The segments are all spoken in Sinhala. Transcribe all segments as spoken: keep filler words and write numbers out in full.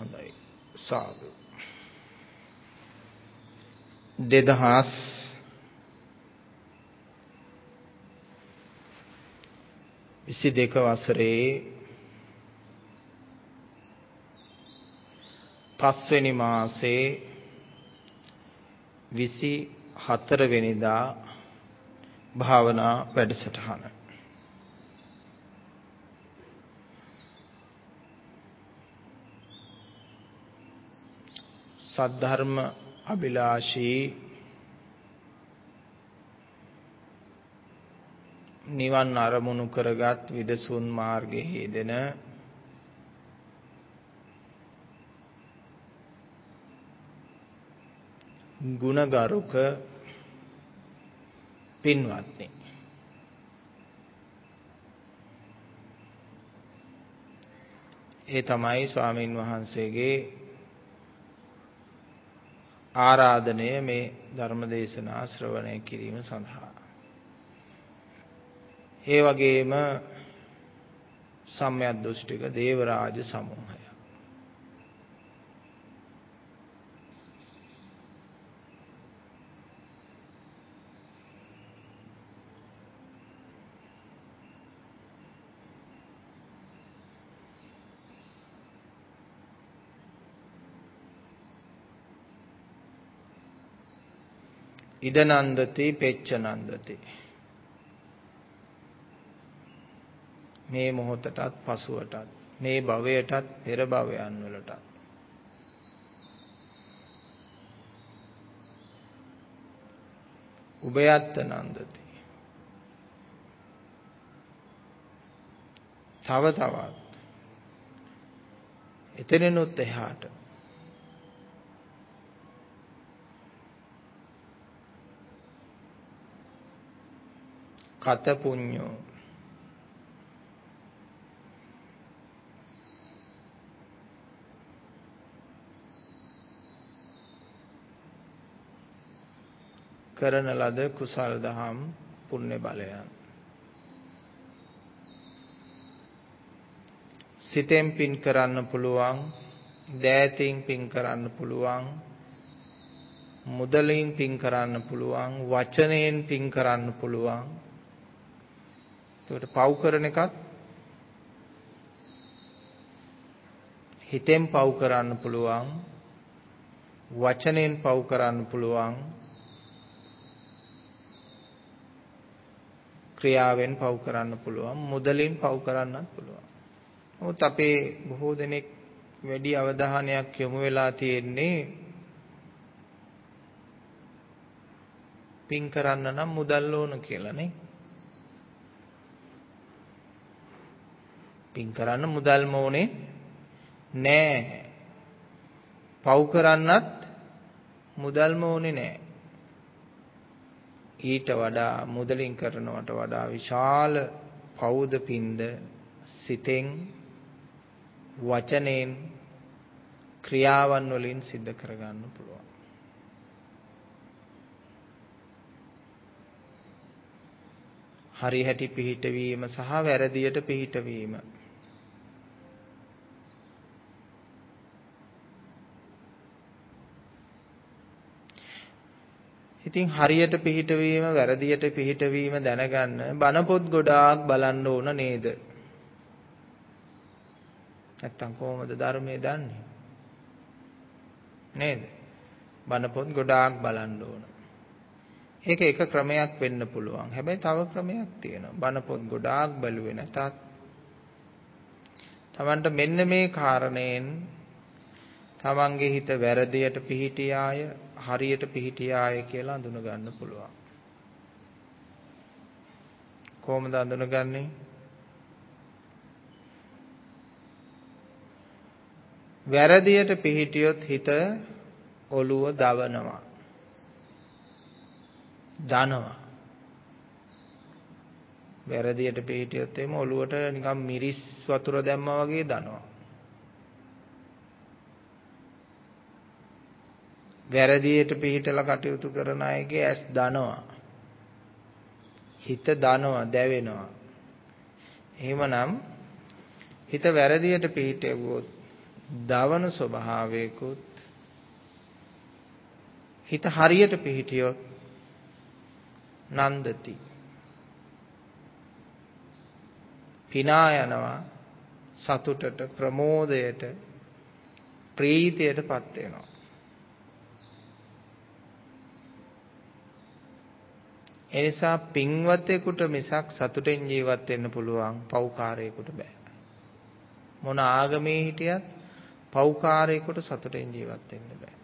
හොඳයි. සාදු. දෙදහස් විසි දෙක වසරේ පස්වෙනි මාසේ විසි හතර වෙනිදා භාවනා වැඩසටහන. සද්ධර්ම අභිලාෂී නිවන් අරමුණු කරගත් විදසුන් මාර්ගයේ යෙදෙන ගුණගරුක පින්වත්නි, ඒ තමයි ස්වාමීන් වහන්සේගේ ආරාධනය මේ ධර්ම දේශනා ශ්‍රවණය කිරීම සඳහා. ඒ වගේම සම්‍යක් දෘෂ්ටික දේවරාජ සමූහය. ඉද නන්දති පෙච්ච නන්දති. මේ මොහොතටත් පසුවටත්, මේ භවයටත් පෙර භවයන් වලටත් උභයත්ත නන්දති. තව තවත් එතනිනුත් එහාට කත පුඤ්ඤෝ කරන ලද කුසල් දහම් පුණ්‍ය බලයන් සිතෙන් පින් කරන්න පුළුවන්, දෑතින් පින් කරන්න පුළුවන්, මුදලින් පින් කරන්න පුළුවන්, වචනයෙන් පින් කරන්න පුළුවන්. ඒකට පව් කරන එකත් හිතෙන් පව් කරන්න පුළුවන්, වචනයෙන් පව් කරන්න පුළුවන්, ක්‍රියාවෙන් පව් කරන්න පුළුවන්, මුදලින් පව් කරන්නත් පුළුවන්. මොකද අපේ බොහෝ දෙනෙක් වැඩි අවධානයක් යොමු වෙලා තියෙන්නේ පින් කරන්න නම් මුදල් ඕන කියලා නේ. පින් කරන්න මුදල්ම ඕනේ නෑ. පව් කරන්නත් මුදල්ම ඕනේ නෑ. ඊට වඩා මුදලින් කරනවට වඩා විශාල පෞද පින්ද සිතෙන්, වචනෙන්, ක්‍රියාවන් වලින් සිද්ධ කරගන්න පුළුවන්. හරි හැටි පිහිටවීම සහ වැරදියට පිහිටවීම. ඉතින් හරියට පිහිටවීම, වැරදියට පිහිටවීම දැනගන්න බණ පොත් ගොඩාක් බලන්න ඕන නේද? නැත්තම් කොහොමද ධර්මයේ දන්නේ? නේද? බණ පොත් ගොඩාක් බලන්න ඕන. ඒක එක ක්‍රමයක් වෙන්න පුළුවන්. හැබැයි තව ක්‍රමයක් තියෙනවා. බණ පොත් ගොඩාක් බැලුවේ නැතත් තමන්ට මෙන්න මේ කාරණයෙන් තමන්ගේ හිත වැරදියට පිහිටියාය, හරියට පිහිටියාය කියලා අඳුන ගන්න පුළුවන්. කොහොමද අඳුනගන්නේ? වැරදියට පිහිටියොත් හිත ඔළුව දවනවා, දනවා. වැරදියට පිහිටියොත් එimhe ඔළුවට නිකන් මිරිස් වතුර දැම්මා වගේ දනවා. වැරදියට පිහිටලා කටයුතු කරන අයගේ ඇස් දනවා, හිත දනවා, දැවෙනවා. එහෙමනම් හිත වැරදියට පිහිටෙව්වොත් දවන ස්වභාවයකුත් හිත හරියට පිහිටියොත් නන්දති පිනා යනවා සතුටට ප්‍රමෝදයට ප්‍රීතියටපත් වෙනවා. එනිසා පින්වතෙකුට මිසක් සතුටෙන් ජීවත් වෙන්න පුළුවන් පෞකාරයෙකුට බෑ. මොන ආගමේ හිටියත් පෞකාරයෙකුට සතුටෙන් ජීවත් වෙන්න බෑ.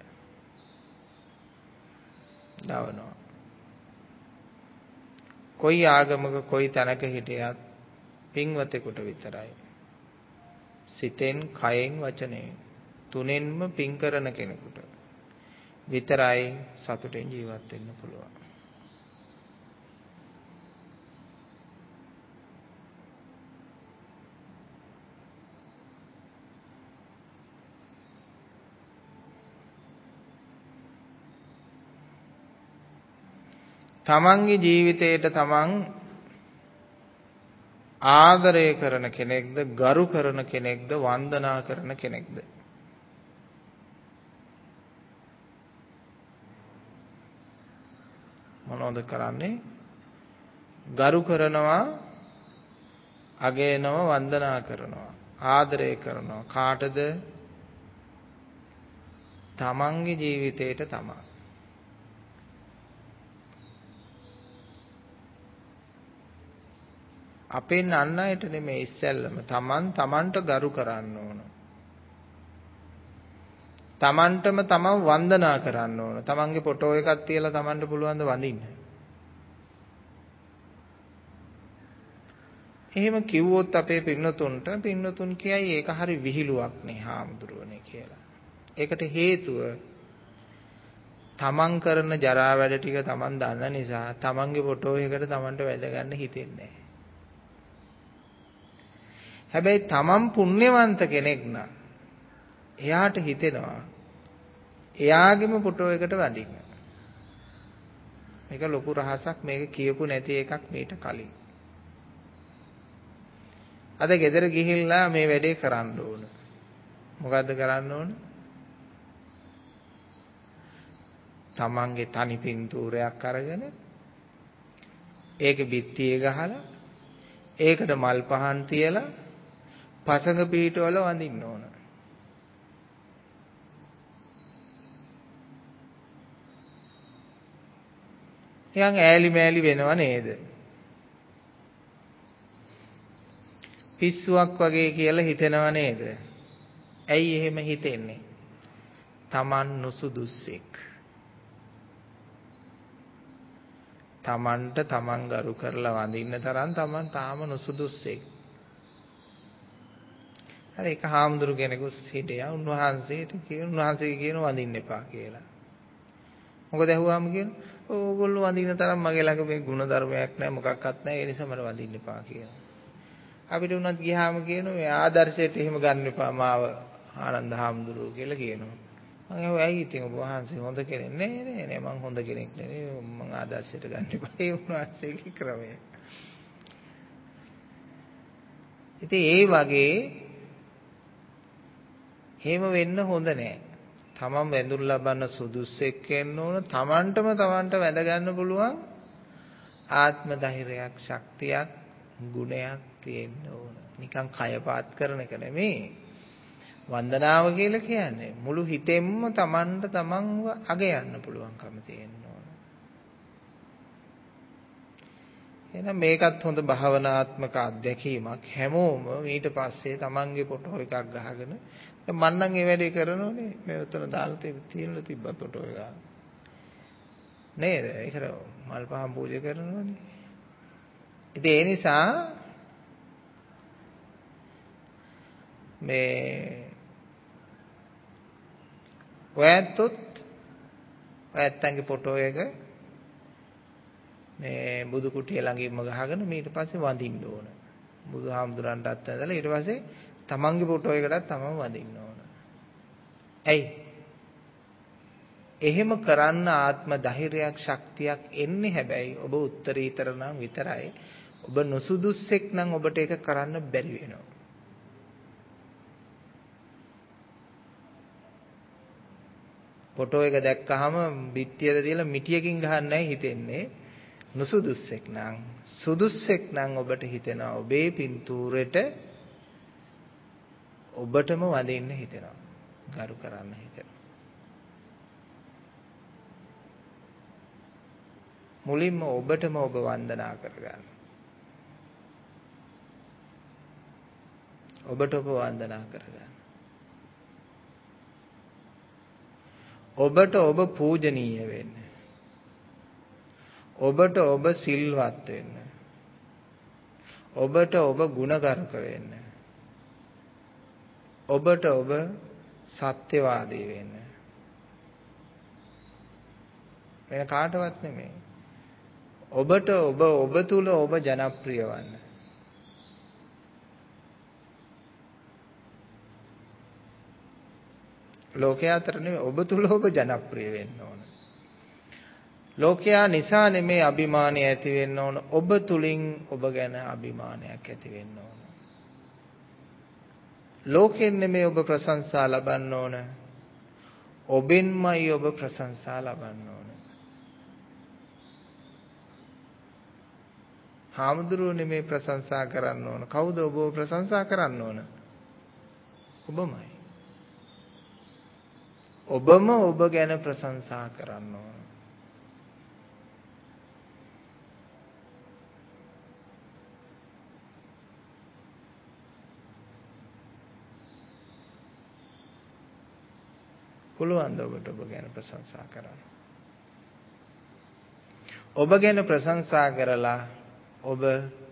දවනවා. කොයි ආගමක කොයි තැනක හිටියත් පින්වතෙකුට විතරයි. සිතෙන්, කයෙන්, වචනයෙන් තුනෙන්ම පින් කරන කෙනෙකුට විතරයි සතුටෙන් ජීවත් වෙන්න පුළුවන්. තමන්ගේ ජීවිතයට තමන් ආදරය කරන කෙනෙක්ද, ගරු කරන කෙනෙක්ද, වන්දනා කරන කෙනෙක්ද? මොනවද කරන්නේ? ගරු කරනවා, අගයනවා, වන්දනා කරනවා, ආදරය කරනවා. කාටද? තමන්ගේ ජීවිතයට තමන්. අපෙන් අන් අයට නෙමෙයි ඉස්සෙල්ලම තමන් තමන්ට ගරු කරන්න ඕන. තමන්ටම තමන් වන්දනා කරන්න ඕන. තමන්ගේ ෆොටෝ එකක් තියලා තමන්ට පුළුවන් ද වඳින්න? එහෙම කිව්වොත් අපේ පින්නතුන්ට පින්නතුන් කියයි ඒක හරි විහිළුවක් නේ හාමුදුරුවනේ කියලා. ඒකට හේතුව තමන් කරන ජරා වැඩ ටික තමන් දන්න නිසා තමන්ගේ ෆොටෝ එකකට තමන්ට වැද ගන්න හිතෙන්නේ නැහැ. හැබැයි තමන් පුණ්‍යවන්ත කෙනෙක් නම් එයාට හිතෙනවා එයාගේම ෆොටෝ එකට වදින්න. මේක ලොකු රහසක්. මේක කියපු නැති එකක් මීට කලින්. අද ගෙදර ගිහිල්ලා මේ වැඩේ කරන්න ඕන. මොකද්ද කරන්න ඕන? තමන්ගේ තනි පින්තූරයක් අරගෙන ඒකේ බිත්තියේ ගහලා ඒකට මල් පහන් තියලා පසඟ පීඨවල වඳින්න ඕන. නිකන් ඈලි මෑලි වෙනව නේද? පිස්සුවක් වගේ කියලා හිතෙනව නේද? ඇයි එහෙම හිතෙන්නේ? Taman නුසුදුස්සෙක්. Tamanට Taman ගරු කරලා වඳින්න තරම් Taman තාම නුසුදුස්සෙක්. අර එක හාමුදුරු කෙනෙකුත් හිටියා. උන්වහන්සේට කියන උන්වහන්සේ කියන වඳින්න එපා කියලා. මොකද ඇහුවාම කියන ඕගොල්ලෝ වඳින්න තරම් මගේ ළඟ මේ ගුණ ධර්මයක් නැහැ, මොකක්වත් නැහැ. ඒ නිසා මට වඳින්න එපා කියලා. අපිට උනත් ගියාම කියනවා මේ ආදර්ශයට එහෙම ගන්න එපා මාව ආනන්ද හාමුදුරුවෝ කියලා කියනවා. මම ඇහුවා ඇයි ඉතින් ඔබ වහන්සේ හොඳ කෙනෙක් නේ නේ නේ මං හොඳ කෙනෙක් නෙවෙයි මං ආදර්ශයට ගන්න එපා. ඒ උන්වහන්සේගේ ක්‍රමය. ඉතින් ඒ වගේ එහෙම වෙන්න හොඳ නෑ. තමන් වැඳුම් ලබන්න සුදුස්සෙක් වෙන්න ඕන. තමන්ටම තමන්ට වැඳ ගන්න පුළුවන් ආත්ම ධෛර්යයක්, ශක්තියක්, ගුණයක් තියෙන්න ඕන. නිකන් කය පාත් කරන එක නෙමෙයි. වන්දනාව කියලා කියන්නේ මුළු හිතෙන්ම තමන්ට තමන්ව අගයන්න පුළුවන්කම තියෙන්න ඕන. එහෙනම් මේකත් හොඳ භාවනාත්මක අත්දැකීමක්. හැමෝම ඊට පස්සේ තමන්ගේ ෆොටෝ එකක් ගහගෙන මම නම් ඒ වැඩේ කරනෝනේ මේ උතන දාලා තියෙන්න තිබ්බ ෆොටෝ එක. නේද? ඒකට මල් පහන් පූජා කරනෝනේ. ඉතින් ඒ නිසා මේ ඔයත්ොත් ඔයත්තන්ගේ ෆොටෝ එක මේ බුදු කුටිය ළඟින්ම ගහගෙන ඊට පස්සේ වඳින්න ඕන. බුදුහාමුදුරන්ටත් ඇදලා ඊට පස්සේ තමන්ගේ ෆොටෝ එකටත් තමන් වඳින්න ඕන. ඇයි? එහෙම කරන්න ආත්ම ධෛර්යයක්, ශක්තියක් එන්නේ හැබැයි ඔබ උත්තරීතර නම් විතරයි. ඔබ නුසුදුස්සෙක් නම් ඔබට ඒක කරන්න බැරි වෙනවා. ෆොටෝ එක දැක්කහම බිත්තියට තියලා මිටියකින් ගහන්නයි හිතෙන්නේ. නුසුදුස්සෙක් නම් සුදුස්සෙක් නම් ඔබට හිතෙනවා ඔබේ පින්තූරෙට ඔබටම වඳින්න හිතෙනවා. ගරු කරන්න හිතෙනවා. මුලින්ම ඔබටම ඔබ වන්දනා කරගන්න. ඔබට ඔබ වන්දනා කරගන්න. ඔබට ඔබ පූජනීය වෙන්න. ඔබට ඔබ සිල්වත් වෙන්න. ඔබට ඔබ ගුණගරුක වෙන්න. ඔබට ඔබ සත්‍යවාදී වෙන්න. වෙන කාටවත් නෙමෙයි. ඔබට ඔබ ඔබ තුල ඔබ ජනප්‍රිය වන්න. ලෝකයා අතර නෙමෙයි ඔබ තුල ඔබ ජනප්‍රිය වෙන්න ඕන. ලෝකයා නිසා නෙමෙයි අභිමානය ඇති වෙන්න ඕන. ඔබ තුලින් ඔබ ගැන අභිමානයක් ඇති වෙන්න ඕන. ලෝකෙන් නෙමෙයි ඔබ ප්‍රශංසා ලබන්න ඕන. ඔබෙන්මයි ඔබ ප්‍රශංසා ලබන්න ඕන. හාමුදුරුවෝ නෙමෙයි ප්‍රශංසා කරන්න ඕන. කවුද ඔබව ප්‍රශංසා කරන්න ඕන? ඔබමයි. ඔබම ඔබ ගැන ප්‍රශංසා කරන්න ඕන. පුළුවන් ද ඔබට ඔබ ගැන ප්‍රශංසා කරන්න? ඔබ ගැන ප්‍රශංසා කරලා ඔබ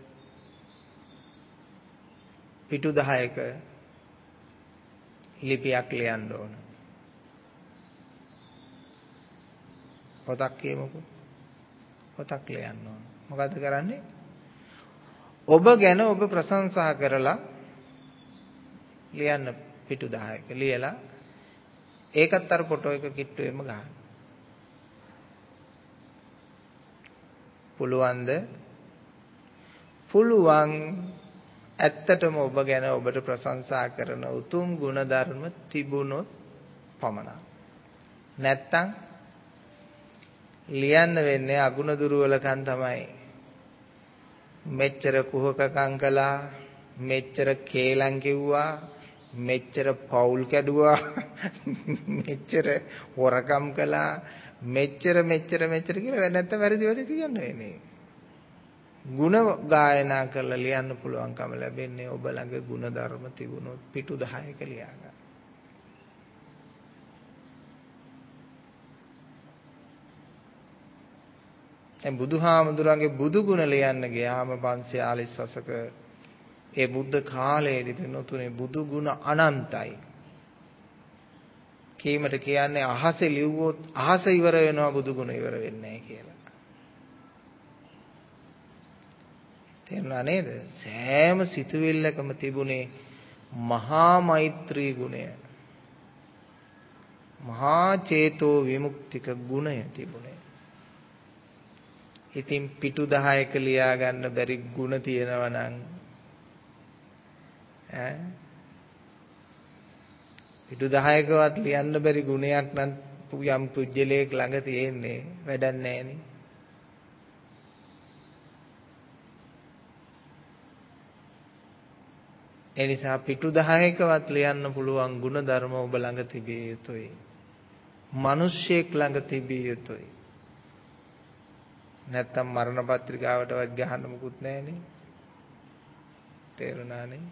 පිටු දහයක ලිපියක් ලියන්න ඕන. පොතක් කියමුකෝ. පොතක් ලියන්න ඕන. මොකද්ද කරන්නේ? ඔබ ගැන ඔබ ප්‍රශංසා කරලා ලියන්න පිටු දහයක ලියලා ඒකත් අර ෆොටෝ එක කිට්ටුවෙම ගන්න. පුළුවන්ද? පුළුවන්. ඇත්තටම ඔබ ගැන ඔබට ප්‍රශංසා කරන උතුම් ගුණධර්ම තිබුණොත් පමණක්. නැත්තම් ලියන්න වෙන්නේ අගුණ දුර්වලකම් තමයි. මෙච්චර කුහකකම් කළා, මෙච්චර කේලම් කිව්වා, මෙච්චර පවුල් කැඩුවා, මෙච්චර හොරකම් කළා, මෙච්චර මෙච්චර මෙච්චර කියලා නැත්තම් වැරදි වැඩ කියන්න වෙන්නේ. ಗುಣ ගායනා කරලා ලියන්න පුළුවන්කම ලැබෙන්නේ ඔබ ළඟ ಗುಣ ධර්ම තිබුණොත් පිටු දහයක ලියා ගන්න. දැන් බුදුහාමුදුරන්ගේ බුදු ගුණ ලියන්න ගියාම පන්සියයාලිස් වසක ඒ බුද්ධ කාලයේදී පින්නතුනේ බුදු ගුණ අනන්තයි. කීමට කියන්නේ අහසේ ලිව්වොත් අහස ඉවර වෙනවා බුදු ගුණ ඉවර වෙන්නේ නැහැ කියලා. තේරුණා නේද? සෑම සිතුවිල්ලකම තිබුණේ මහා මෛත්‍රී ගුණය. මහා චේතෝ විමුක්තික ගුණය තිබුණේ. ඉතින් පිටු දහයක ලියා ගන්න බැරි ගුණ තියෙනවා නම් ඈ පිටු දහයකවත් ලියන්න බැරි ගුණයක් නම් යම් පුජ්‍යලයක් ළඟ තියෙන්නේ වැඩක් නැහැ නේ. ඒ නිසා පිටු දහයකවත් ලියන්න පුළුවන් ගුණ ධර්ම ඔබ ළඟ තිබිය යුතුයි. මිනිස්සෙක් ළඟ තිබිය යුතුයි. නැත්තම් මරණ පත්‍රිකාවටවත් ගහන්න මුකුත් නැහනේ. තේරුණානේ?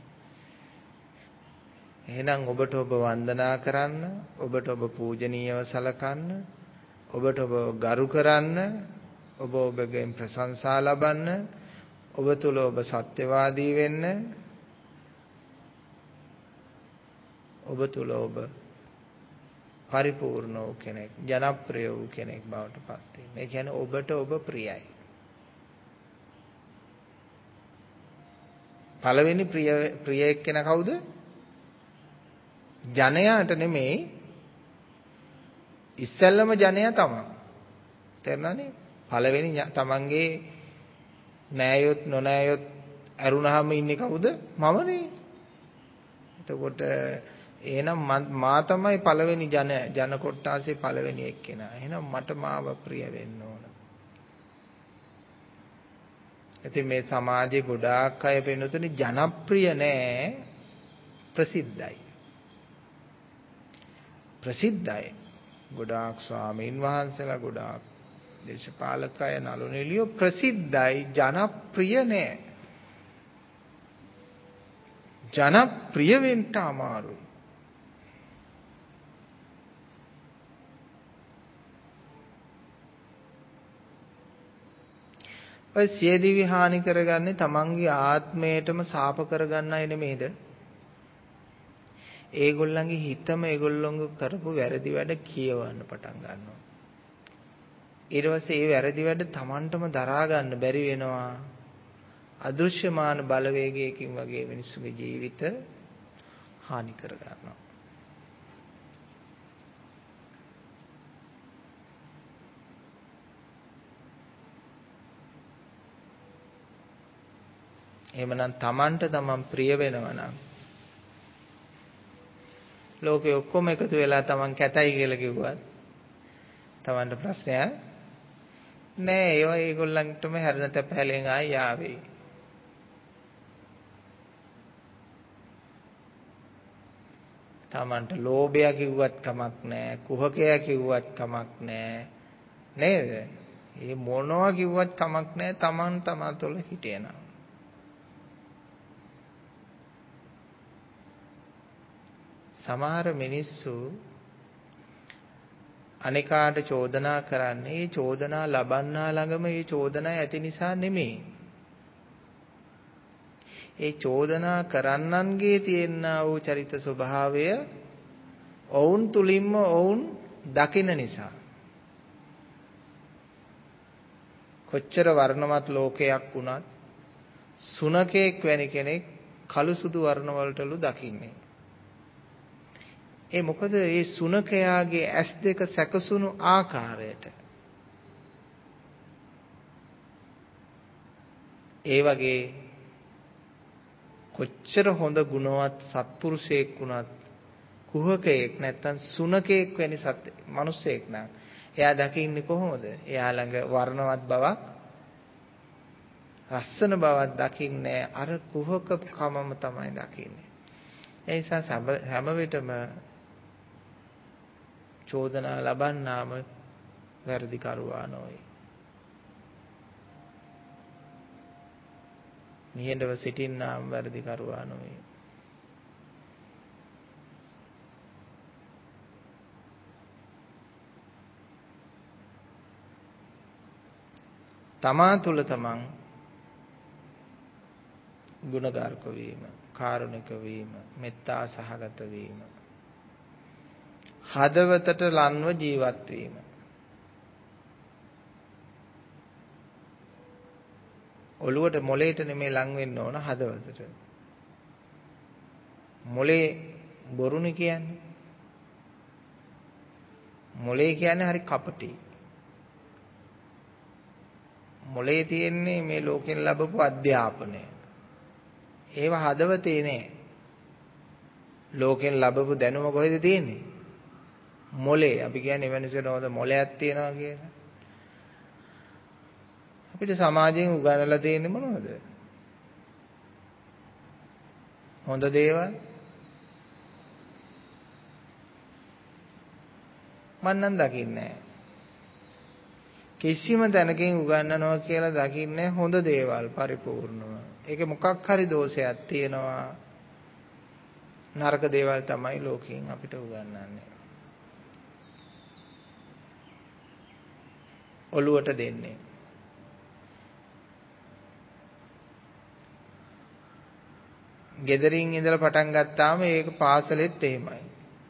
එහෙනම් ඔබට ඔබ වන්දනා කරන්න, ඔබට ඔබ පූජනීයව සලකන්න, ඔබට ඔබ ගරු කරන්න, ඔබ ඔබගෙන් ප්‍රශංසා ලබන්න, ඔබ තුල ඔබ සත්‍යවාදී වෙන්න, ඔබ තුල ඔබ පරිපූර්ණ වූ කෙනෙක්, ජනප්‍රිය වූ කෙනෙක් බවට පත් වෙන්න. ඒ කියන්නේ ඔබට ඔබ ප්‍රියයි. පළවෙනි ප්‍රිය ප්‍රිය එක්කෙනා කවුද? ජනයාට නෙමෙයි. ඉස්සෙල්ලම ජනයා තමයි. තේරුණානේ? පළවෙනි තමන්ගේ නෑයොත් නොනෑයොත් අරුණාම ඉන්නේ කවුද? මමනේ. එතකොට එහෙනම් මා තමයි පළවෙනි ජන ජන කොට්ටාසේ පළවෙනි එක්කෙනා. එහෙනම් මට මාව ප්‍රිය වෙන්න ඕන. ඉතින් මේ සමාජයේ ගොඩාක් අය වෙනතුනේ ජනප්‍රිය නෑ ප්‍රසිද්ධයි. ප්‍රසිද්ධයි. ගොඩාක් ස්වාමීන් වහන්සේලා ගොඩාක් දේශපාලක අය නළු නිළියෝ ප්‍රසිද්ධයි ජනප්‍රිය නෑ. ජනප්‍රිය වෙන්න අමාරුයි. ඔය සියදිවි හානි කරගන්නේ තමන්ගේ ආත්මයටම සාප කරගන්න අය නෙමෙයිද? ඒගොල්ලන්ගේ හිතම ඒගොල්ලොන්ග කරපු වැරදි වැඩ කියවන්න පටන් ගන්නවා. ඊට පස්සේ ඒ වැරදි වැඩ තමන්ටම දරා ගන්න බැරි වෙනවා. අදෘශ්‍යමාන බලවේගයකින් වගේ මිනිස්සුගේ ජීවිත හානි කර ගන්නවා. එහෙමනම් තමන්ට තමන් ප්‍රිය වෙනවා නම් ලෝකෙ ඔක්කොම එකතු වෙලා තමන් කැතයි කියලා කිව්වත් තමන්ට ප්‍රශ්නයක් නෑ. ඒවා ඒගොල්ලන්ටම හැරෙන තැපැලෙන් ආයි ආවේ. තමන්ට ලෝභය කිව්වත් කමක් නෑ, කුහකයා කිව්වත් කමක් නෑ නේද? මේ මොනවා කිව්වත් කමක් නෑ. තමන් තමා තුළ හිටියනවා. සමහර මිනිස්සු අනිකාට චෝදනා කරන්නේ ඒ චෝදනා ලබන්නා ළඟම ඒ චෝදනා ඇති නිසා නෙමෙයි. ඒ චෝදනා කරන්නන්ගේ තියෙනා වූ චරිත ස්වභාවය ඔවුන් තුලින්ම ඔවුන් දකින නිසා. කොච්චර වර්ණවත් ලෝකයක් වුණත් සුනකෙක් වැනි කෙනෙක් කළු සුදු වර්ණ වලටලු දකින්නේ. ඒ මොකද මේ සුනකයාගේ ඇස් දෙක සැකසුණු ආකාරයට. ඒ වගේ කොච්චර හොඳ ගුණවත් සත්පුරුෂයෙක් වුණත් කුහකයෙක් නැත්තම් සුනකයෙක් වැනි සත් මිනිසෙක් නම් එයා දකින්නේ කොහොමද? එයා ළඟ වර්ණවත් බවක් රස්සන බවක් දකින්නේ අර කුහක කමම තමයි දකින්නේ. ඒ නිසා හැම විටම චෝදනා ලබන්නාම වැරදි කරුවා නොවේ. නිහඬව සිටින්නාම වැරදි කරුවා නොවේ. තමා තුළ තමන් ගුණගරුක වීම, කාරුණික වීම, මෙත්තා සහගත වීම, හදවතට ලන්ව ජීවත් වීම. ඔළුවට මොලේට නෙමෙයි ලං වෙන්න ඕන හදවතට. මොලේ බොරුනේ කියන්නේ. මොලේ කියන්නේ හරි කපටි. මොලේ තියෙන්නේ මේ ලෝකෙන් ලැබපු අධ්‍යාපනය. ඒව හදවතේ නෑ. ලෝකෙන් ලැබපු දැනුම කොහෙද තියෙන්නේ? මොලේ. අපි කියන්නේ වෙනසෙන හොඳ මොලයක් තියනවා කියලා. අපිට සමාජයෙන් උගන්වලා තියෙන්නේ මොනවද? හොඳ දේවල්. මන් නම් දකින්නේ නැහැ. කිසිම තැනකින් උගන්වනවා කියලා දකින්නේ හොඳ දේවල් පරිපූර්ණව. ඒකේ මොකක් හරි දෝෂයක් තියෙනවා. නරක දේවල් තමයි ලෝකයෙන් අපිට උගන්වන්නේ. ඔළුවට දෙන්නේ. ගෙදරින් ඉඳලා පටන් ගත්තාම ඒක පාසලෙත් එහෙමයි.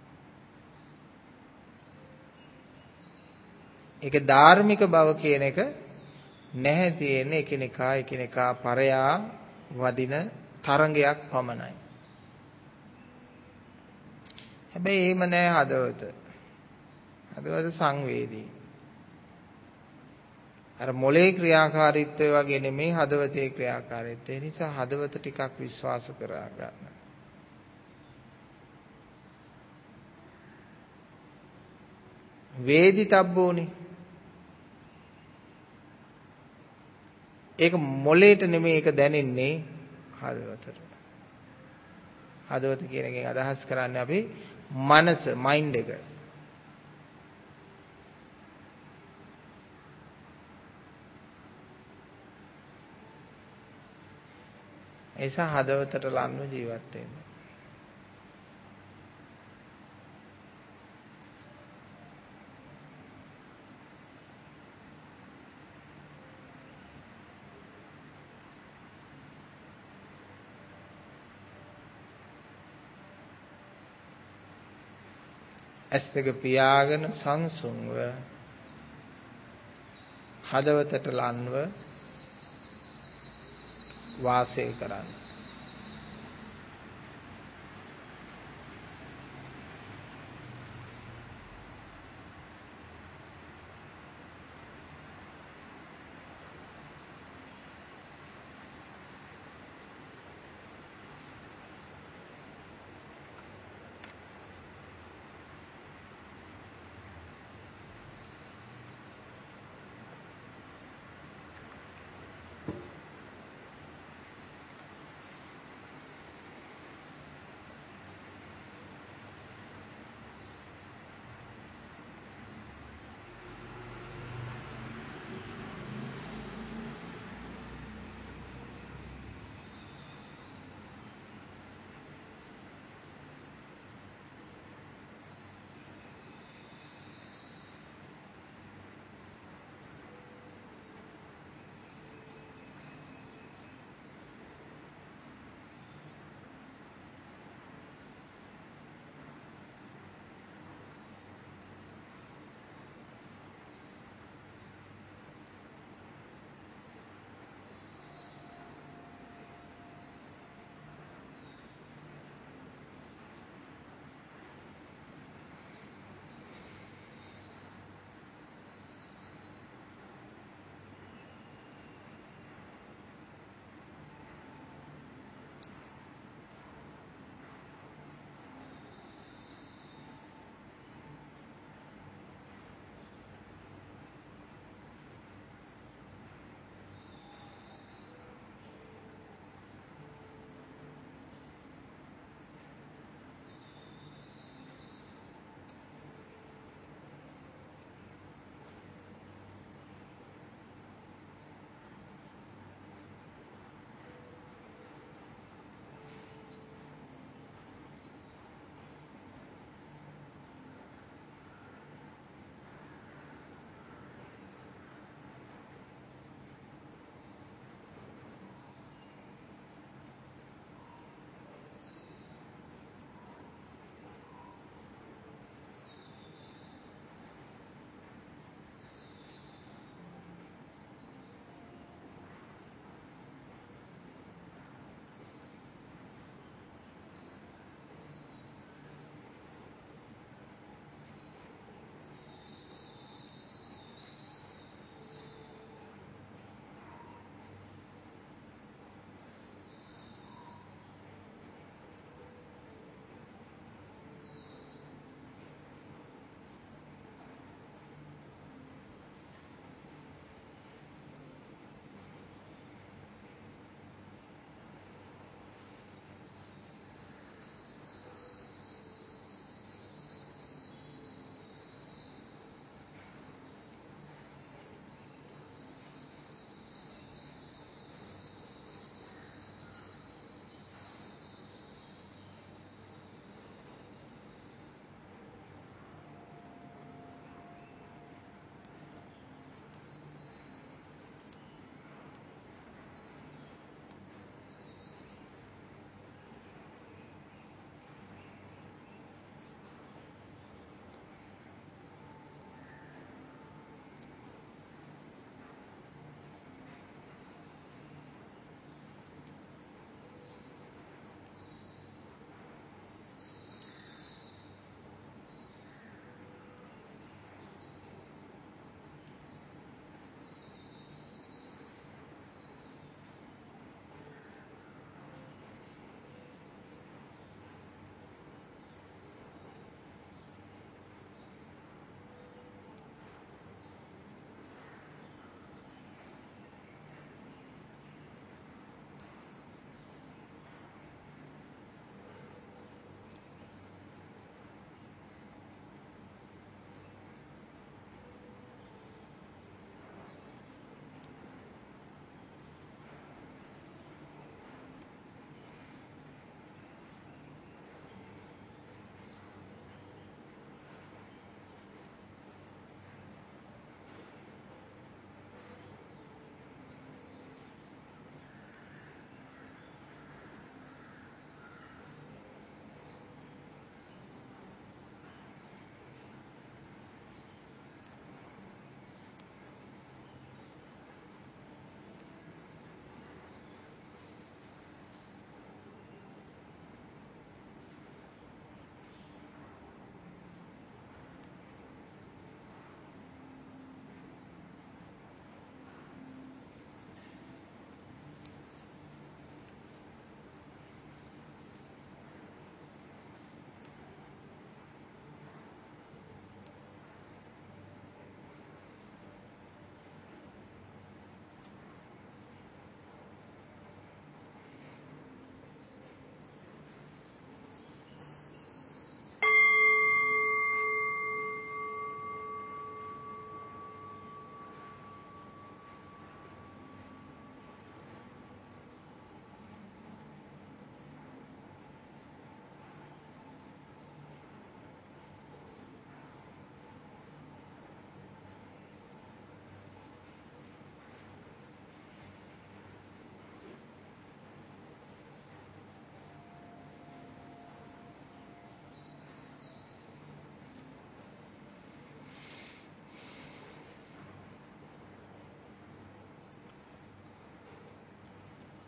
ඒක ධාර්මික බව කියන එක නැහැ තියෙන්නේ එකිනෙකා එකිනෙකා පරයා වදින තරංගයක් පමණයි. හැබැයි එහෙම නැහැ හදවත. හදවත සංවේදී. අර මොලේ ක්‍රියාකාරීත්වය වගේ නෙමෙයි හදවතේ ක්‍රියාකාරීත්වය. ඒ නිසා හදවත ටිකක් විශ්වාස කරා ගන්න. වේදිතබ්බෝනේ. ඒක මොලේට නෙමෙයි ඒක දැනෙන්නේ හදවතට. හදවත කියන එකෙන් අදහස් කරන්නේ අපි මනස, මයින්ඩ් එක. ඒසා හදවතට ලන්ව ජීවත් වෙන්න. ඇස් දෙක පියාගෙන සංසුන්ව හදවතට ලන්ව වාසය කරන්න.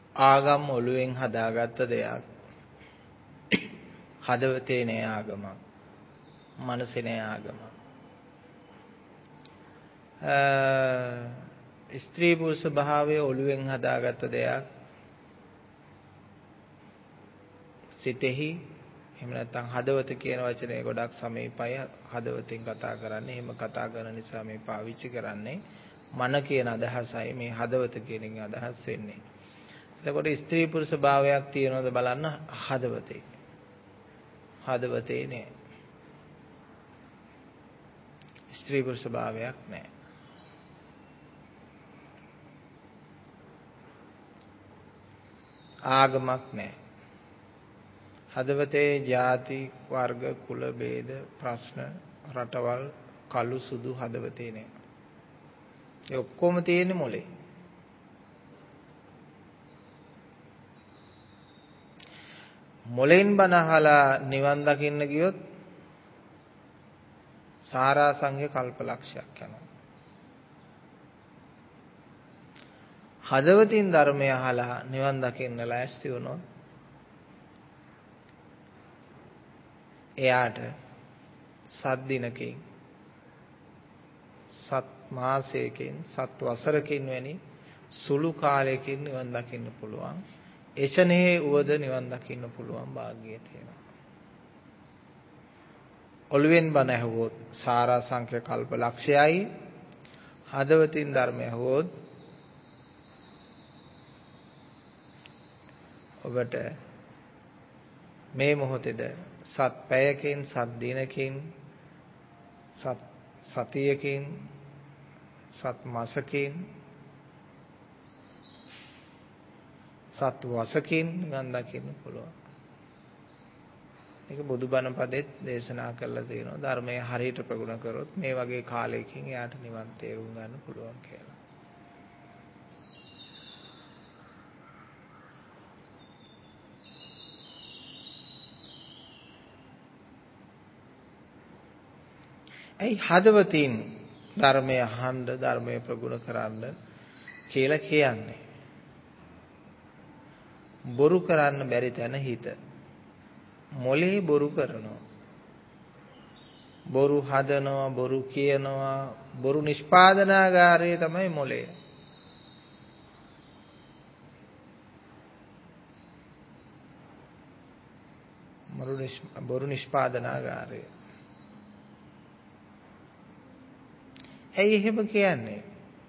ආගම් ඔළුවෙන් හදාගත්ත දෙයක්. හදවතේ නෑ ආගමක්. මනසේ නෑ ආගමක්. ස්ත්‍රී පුරුෂ භාවය ඔළුවෙන් හදාගත්ත දෙයක්. සිතෙහි එහෙම නැත්නම් හදවත කියන වචනේ ගොඩක් සමීපයි. හදවතෙන් කතා කරන්නේ. එහෙම කතා කරන නිසා මේ පාවිච්චි කරන්නේ මන කියන අදහසයි මේ හදවත කියන එකෙන් අදහස් වෙන්නේ. එතකොට ස්ත්‍රී පුරුෂ භාවයක් තියෙනවද බලන්න හදවතේ. හදවතේ නෑ. ස්ත්‍රී පුරුෂ භාවයක් නෑ. ආගමක් නෑ. හදවතේ ಜಾති වර්ග කුල ભેද ප්‍රශ්න රටවල් කළු සුදු හදවතේ නෑ. ඒ ඔක්කොම තියෙන්නේ මොලේ. මොලෙන් බණ අහලා නිවන් දකින්න ගියොත් සාරාංශය කල්පලක්ෂයක් යනවා. හදවතින් ධර්මය අහලා නිවන් දකින්න ලෑස්ති වුණොත් එයාට සත් දිනකින් සත් මාසයකින් සත් වසරකින් වැනි සුළු කාලයකින් නිවන් දකින්න පුළුවන්. එසනේ උවද නිවන් දකින්න පුළුවන් වාග්ය තියෙනවා. ඔළුවෙන් බණ ඇහුවොත් සාරා සංඛ්‍ය කල්ප ලක්ෂයයි. හදවතින් ධර්මය ඇහුවොත් ඔබට මේ මොහොතේද සත් පැයකින් සත් දිනකින් සත් සතියකින් සත් මාසකින් සත් වසකින් නිවන් දකින්න පුළුවන්. ඒක බුදුබණ පදෙත් දේශනා කරලා තියෙනවා. ධර්මයේ හරියට ප්‍රගුණ කරොත් මේ වගේ කාලයකින් යාට නිවන් තේරුම් ගන්න පුළුවන් කියලා. ඒ හදවතින් ධර්මය අහන්න ධර්මය ප්‍රගුණ කරන්න කියලා කියන්නේ. බොරු කරන්න බැරි තැන හිත. මොලේ බොරු කරනවා. බොරු හදනවා, බොරු කියනවා, බොරු නිෂ්පාදනාගාරය තමයි මොලේ. බොරු නිෂ්පාදනාගාරය. ඇයි එහෙම කියන්නේ?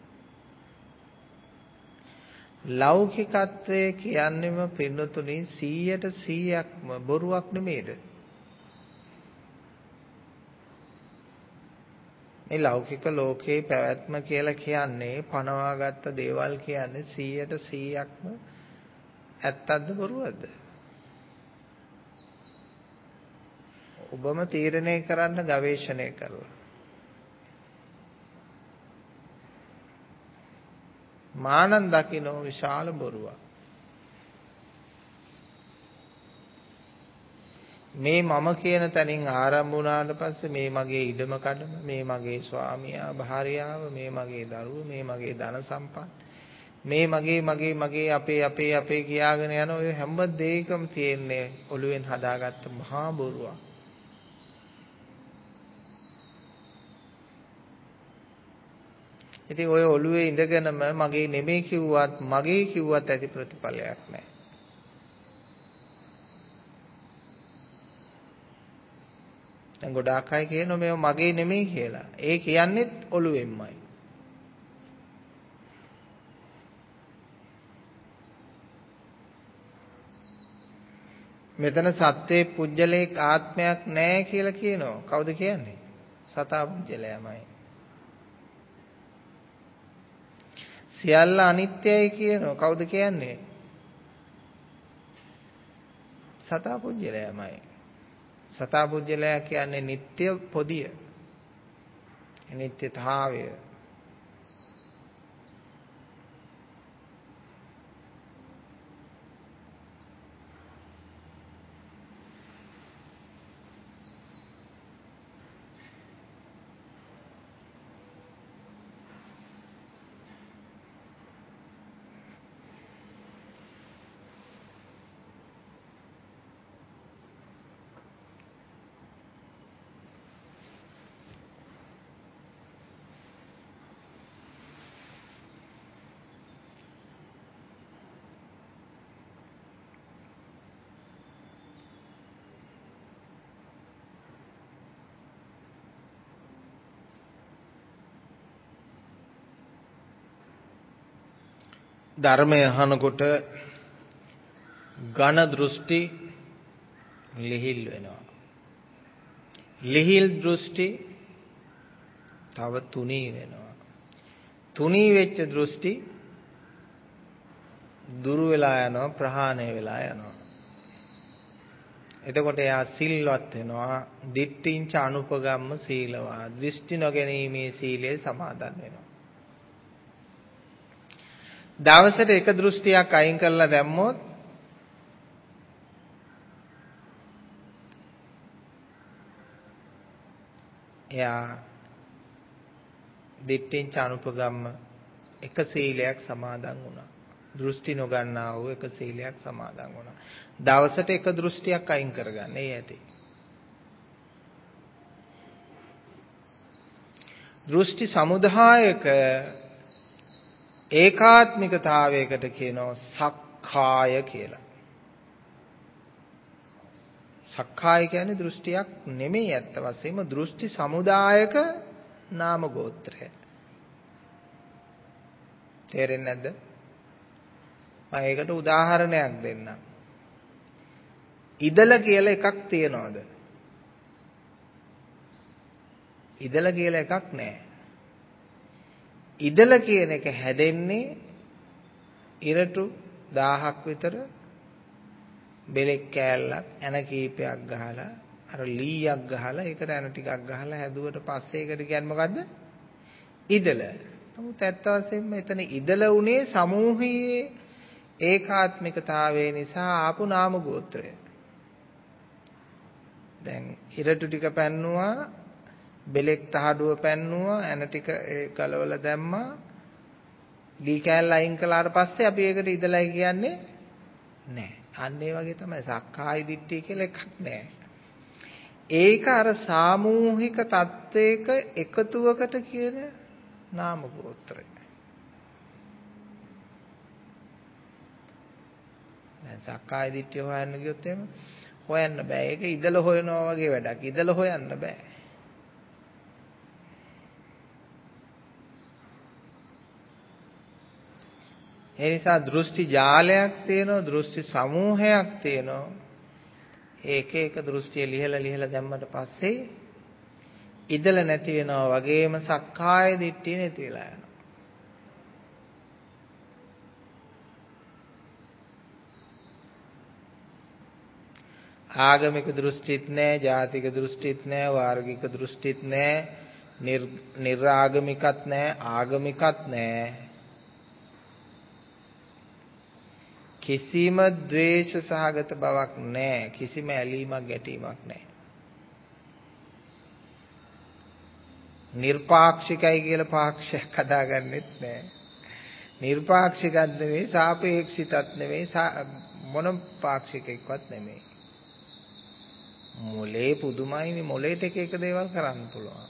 ලෞකිකත්වය කියන්නේම පින්නතුනි සීයට සීයක්ම බොරුවක් නෙමෙයිද? මේ ලෞකික ලෝකේ පැවැත්ම කියලා කියන්නේ පනවාගත්ත දේවල් කියන්නේ සීයට සීයක්ම ඇත්තක්ද බොරුවක්ද? ඔබම තීරණය කරන්න ගවේෂණය කරලා. මානන් දකින්නෝ විශාල බොරුවක්. මේ මම කියන තැනින් ආරම්භ වුණාට පස්සේ මේ මගේ ඉඩම කඩම, මේ මගේ ස්වාමියා භාර්යාව, මේ මගේ දරුවෝ, මේ මගේ ධන සම්පත්, මේ මගේ මගේ මගේ අපේ අපේ අපේ කියාගෙන යන ඔය හැම දෙයකම තියෙන්නේ ඔළුවෙන් හදාගත්ත මහා බොරුවක්. ඉතින් ඔය ඔළුවේ ඉඳගෙනම මගේ නෙමෙයි කිව්වත් මගේ කිව්වත් ඇති ප්‍රතිඵලයක් නැහැ. දැන් ගොඩාක් අය කියනවා මේව මගේ නෙමෙයි කියලා. ඒ කියන්නේත් ඔළුවෙන්මයි. මෙතන සත්‍යයේ පුජ්‍යලේක් ආත්මයක් නැහැ කියලා කියනවා. කවුද කියන්නේ? සතා පුජ්‍යලයමයි. සියල්ල අනිත්‍යයි කියනවා. කවුද කියන්නේ? සතා පුජ්‍යලයමයි. සතා පුජ්‍යලයා කියන්නේ නিত্য පොදිය. නিত্যතාවය. ධර්මය අහනකොට ඝන දෘෂ්ටි ලිහිල් වෙනවා. ලිහිල් දෘෂ්ටි තව තුනී වෙනවා. තුනී වෙච්ච දෘෂ්ටි දුරු වෙලා යනවා, ප්‍රහාණය වෙලා යනවා. එතකොට එයා සිල්වත් වෙනවා. දිට්ඨිංච අනුපගම්ම සීලවා. දෘෂ්ටි නොගැනීමේ සීලය සමාදන් වෙනවා. දවසට එක දෘෂ්ටියක් අයින් කරලා දැම්මොත් එයා දිට්ඨිංච අනුපගම්ම එක සීලයක් සමාදන් වුණා. දෘෂ්ටි නොගන්නා වූ එක සීලයක් සමාදන් වුණා. දවසට එක දෘෂ්ටියක් අයින් කරගන්න. ඒ ඇති. දෘෂ්ටි සමුදායක ඒකාත්මිකතාවයකට කියනවා සක්කාය කියලා. සක්කාය කියන්නේ දෘෂ්ටියක් නෙමෙයි ඇත්ත වශයෙන්ම දෘෂ්ටි සමුදායක නාම ගෝත්‍රය. තේරෙන්නේ නැද්ද? මම ඒකට උදාහරණයක් දෙන්නම්. ඉදල කියලා එකක් තියනවාද? ඉදල කියලා එකක් නැහැ. ඉදල කියන එක හැදෙන්නේ ඉරටු දහයක් විතර බෙලෙක් කෑල්ලක් ඇන කීපයක් ගහලා අර ලීයක් ගහලා ඒකට ඇන ටිකක් ගහලා හැදුවට පස්සේ ඒකට කියන්නේ මොකද්ද? ඉදල. නමුත් ඇත්ත වශයෙන්ම එතන ඉදල උනේ සමූහයේ ඒකාත්මිකතාවය නිසා ආපු නාම ගෝත්‍රය. දැන් ඉරටු ටික පැන්නුවා, බෙලෙක් තහඩුව පැන්නුවා, ඇන ටික ගලවලා දැම්මා, ලී කෑල්ල අයින් කළාට පස්සේ අපි ඒකට ඉදලයි කියන්නේ නැහැ. අන්න ඒ වගේ තමයි සක්කාය දිට්ඨිය කියලා එකක් නැහැ. ඒක අර සාමූහික තත්වයක එකතුවකට කියන නාම ගෝත්‍රය. දැන් සක්කාය දිට්ඨිය හොයන්න ගියොත් එහෙම හොයන්න බෑ. ඒක ඉදල හොයනවා වගේ වැඩක්. ඉදල හොයන්න බෑ. ඒ නිසා දෘෂ්ටි ජාලයක් තියෙනවා, දෘෂ්ටි සමූහයක් තියෙනවා. ඒක එක දෘෂ්ටිය ලිහලා ලිහලා දැම්මට පස්සේ ඉදල නැති වෙනවා වගේම සක්කාය දිට්ඨිය නැති වෙලා යනවා. ආගමික දෘෂ්ටිත් නැහැ, ජාතික දෘෂ්ටිත් නැහැ, වාර්ගික දෘෂ්ටිත් නැහැ, නිර්ආගමිකත් නැහැ, ආගමිකත් නැහැ. කිසිම ද්වේෂ සහගත බවක් නැහැ. කිසිම ඇලීමක් ගැටීමක් නැහැ. නිර්පාක්ෂිකයි කියලා පාක්ෂයක් හදාගන්නෙත් නැහැ. නිර්පාක්ෂිකත් නෙවෙයි, සාපේක්ෂිතත් නෙවෙයි, මොන පාක්ෂිකෙක්වත් නෙමෙයි. මොලේ පුදුමයිනේ. මොලේට එක එක දේවල් කරන්න පුළුවන්.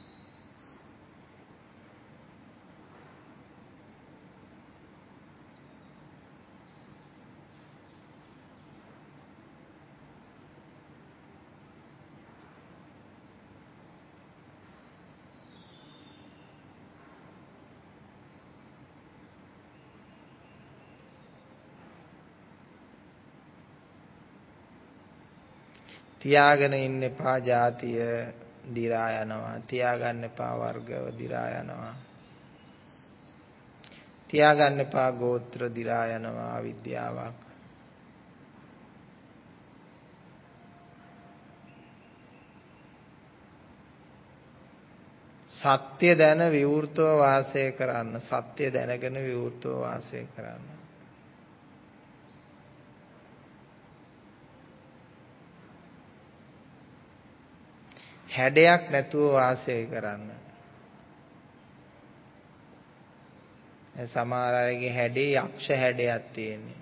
තියාගෙන ඉන්න එපා ජාතිය දිරා යනවා. තියාගන්න එපා වර්ගව දිරා යනවා. තියාගන්න එපා ගෝත්‍ර දිරා යනවා. විද්‍යාවක්. සත්‍ය දැන විවෘතව වාසය කරන්න. සත්‍ය දැනගෙන විවෘතව වාසය කරන්න. හැඩයක් නැතුව වාසය කරන්න. සමහර අයගේ හැඩේ යක්ෂ හැඩයක් තියෙන්නේ.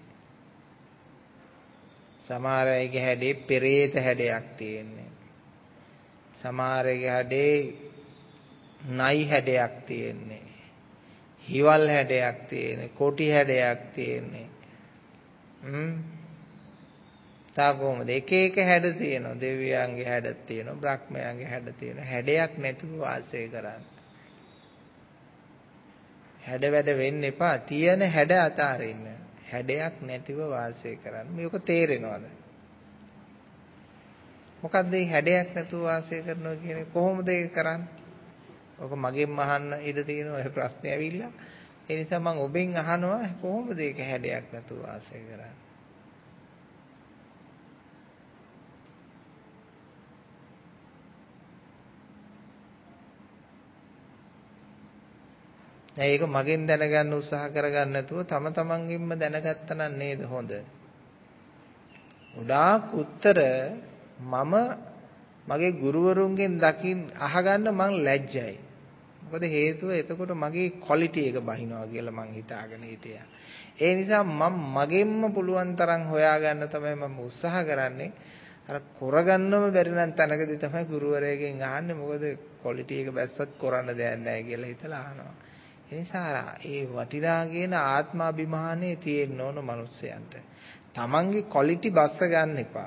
සමහර අයගේ හැඩේ පෙරේත හැඩයක් තියෙන්නේ. සමහර අයගේ හැඩේ නයි හැඩයක් තියෙන්නේ. හිවල් හැඩයක් තියෙන්නේ. කොටි හැඩයක් තියෙන්නේ. හ්ම් තා කොහොමද? එක එක හැඩ තියෙනවා. දෙවියන්ගේ හැඩ තියෙනවා, බ්‍රහ්මයන්ගේ හැඩ තියෙනවා. හැඩයක් නැතුව වාසය කරන්න. හැඩ වැඩ වෙන්න එපා. තියෙන හැඩ අතාරින්න. හැඩයක් නැතිව වාසය කරන්න. මේක තේරෙනවද? මොකද්ද මේ හැඩයක් නැතුව වාසය කරනවා කියන්නේ? කොහොමද ඒක කරන්නේ? ඔක මගෙන් අහන්න ඉඩ තියෙනවා ඒ ප්‍රශ්නේ ඇවිල්ලා. ඒ නිසා මම ඔබෙන් අහනවා කොහොමද ඒක හැඩයක් නැතුව වාසය කරන්නේ? ඒක මගෙන් දැනගන්න උත්සාහ කරගන්න නැතුව තම තමන්ගින්ම දැනගත්තා නම් නේද හොඳ? ගොඩාක් උත්තර මම මගේ ගුරුවරුන්ගෙන් දකින් අහගන්න මං ලැජ්ජයි. මොකද හේතුව එතකොට මගේ ක්වොලිටි එක බහිනවා කියලා මං හිතාගෙන හිටියා. ඒ නිසා මම මගෙන්ම පුළුවන් තරම් හොයාගන්න තමයි මම උත්සාහ කරන්නේ. අර කරගන්නම බැරි නම් තැනකදී තමයි ගුරුවරයෙක්ගෙන් අහන්නේ. මොකද ක්වොලිටි එක බැස්සත් කරන්න දෙයක් නැහැ කියලා හිතලා අහනවා. ඒ නිසා ඒ වටිනා කියන ආත්මාභිමානය තියෙන්න ඕන මිනිස්සයන්ට. තමන්ගේ ක්වොලිටි බස්ස ගන්න එපා.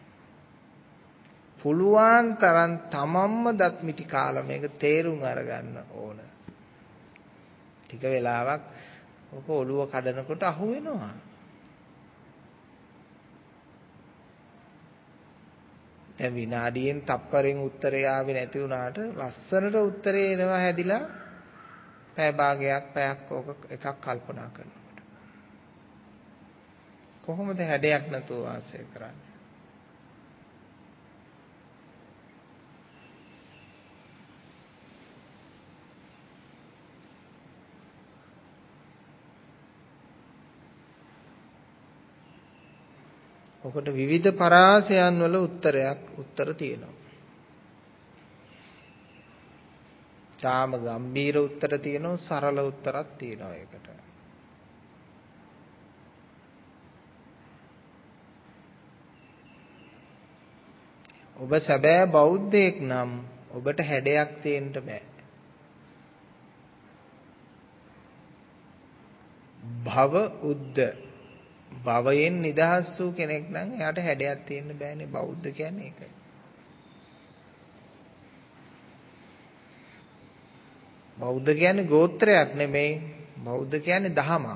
පුළුවන් තරම් තමන්ම දත් මිටි කාලා මේක තේරුම් අරගන්න ඕන. ටික වෙලාවක් ඔක ඔළුව කඩනකොට අහු වෙනවා. දැන් විනාඩියෙන් තප්පරෙන් උත්තරේ ආවේ නැති වුණාට ලස්සනට උත්තරේ එනවා හැදිලා පැය භාගයක් පැයක් ඕක එකක් කල්පනා කරනකොට. කොහොමද හැඩයක් නැතුව වාසය කරන්නේ? ඔකට විවිධ පරාසයන් වල උත්තරයක් උත්තර තියෙනවා. තාම ගම්බීර උත්තර තියෙනවා, සරල උත්තරක් තියෙනවා ඒකට. ඔබ සැබෑ බෞද්ධයෙක් නම් ඔබට හැඩයක් තියෙන්න බෑ. භව උද්ද භවයෙන් නිදහස් වූ කෙනෙක් නම් එයාට හැඩයක් තියෙන්න බෑනේ. බෞද්ධ කියන්නේ ඒකයි. බෞද්ධ කියන්නේ ගෝත්‍රයක් නෙමෙයි. බෞද්ධ කියන්නේ දහමක්.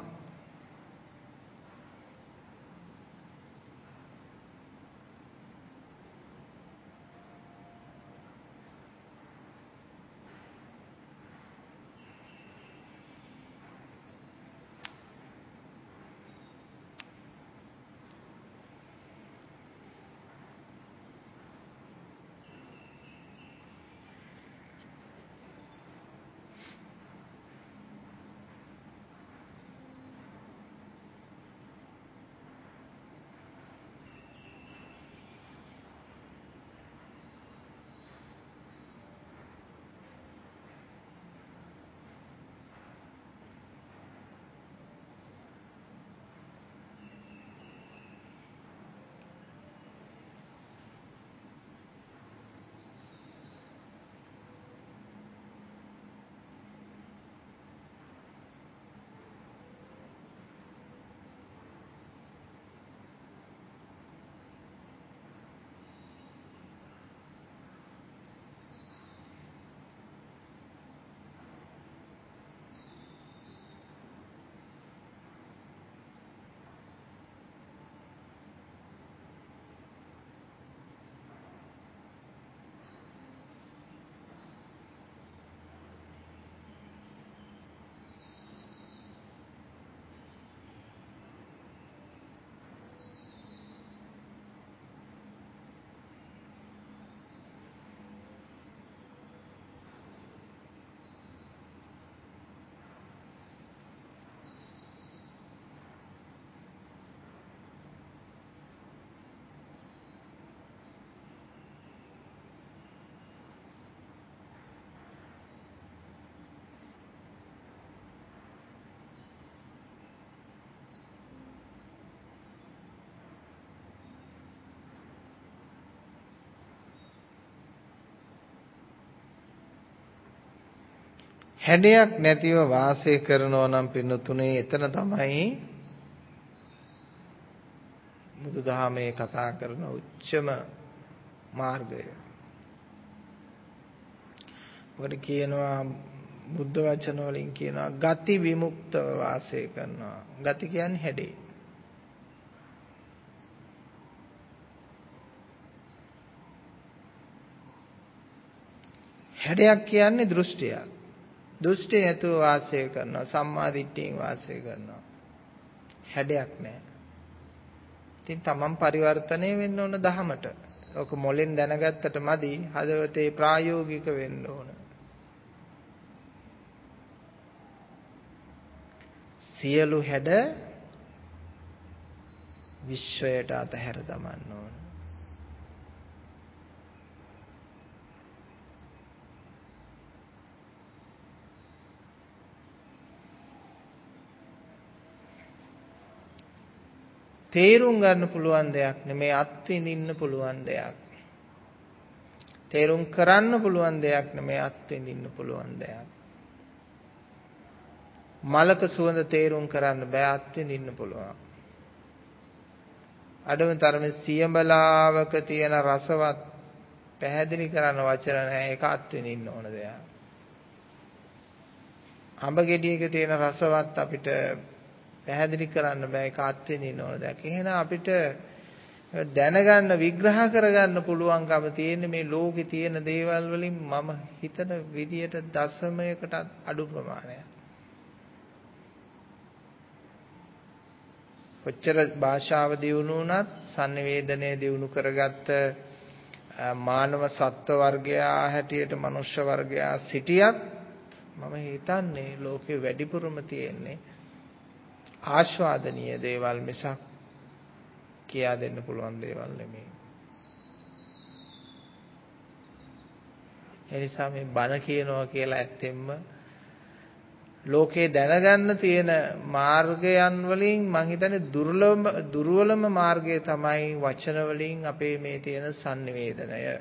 හැඩයක් නැතිව වාසය කරනවා නම් පින්නතුනේ එතන තමයි බුදුදහමේ කතා කරන උච්චම මාර්ගය. මොකද කියනවා බුද්ධ වචන වලින් කියනවා ගති විමුක්තව වාසය කරනවා. ගති කියන්නේ හැඩේ. හැඩයක් කියන්නේ දෘෂ්ටියක්. දෘෂ්ටි නැතුව වාසය කරනවා. සම්මා දිට්ඨියෙන් වාසය කරනවා. හැඩයක් නැහැ. ඉතින් තමන් පරිවර්තනය වෙන්න ඕන දහමට. ඔක මොලෙන් දැනගත්තට මදි. හදවතේ ප්‍රායෝගික වෙන්න ඕන. සියලු හැඩ විශ්වයට අතහැර දමන්න ඕන. තේරුම් ගන්න පුළුවන් දෙයක් නෙමේ අත්විඳින්න පුළුවන් දෙයක්. තේරුම් කරන්න පුළුවන් දෙයක් නෙමේ අත්විඳින්න පුළුවන් දෙයක්. මලක සුවඳ තේරුම් කරන්න බෑ අත්විඳින්න පුළුවන්. අඩම තරමේ සියඹලාවක තියෙන රසවත් පැහැදිලි කරන්න වචන නැහැ ඒක අත්විඳින්න ඕන දෙයක්. අඹ ගෙඩියක තියෙන රසවත් අපිට පැහැදිලි කරන්න බෑ ඒක අත්විඳින්න ඕන දෙයක්. එහෙනම් අපිට දැනගන්න විග්‍රහ කරගන්න පුළුවන්කම තියෙන්නේ මේ ලෝකේ තියෙන දේවල් වලින් මම හිතන විදියට දශමයකට අඩු ප්‍රමාණයක්. කොච්චර භාෂාව දියුණු වුණත් sannivedanaya දියුණු කරගත්ත මානව සත්ව වර්ගයා හැටියට මනුෂ්‍ය වර්ගයා සිටියත් මම හිතන්නේ ලෝකේ වැඩිපුරම තියෙන්නේ ආස්වාදනීය දේවල් මිසක් කියා දෙන්න පුළුවන් දේවල් නෙමෙයි. ඒ නිසා මේ බණ කියනවා කියලා ඇත්තෙන්ම ලෝකේ දැනගන්න තියෙන මාර්ගයන් වලින් මම හිතන්නේ දුර්ලභම දුර්වලම මාර්ගය තමයි වචන වලින් අපේ මේ තියෙන sannivedanaya.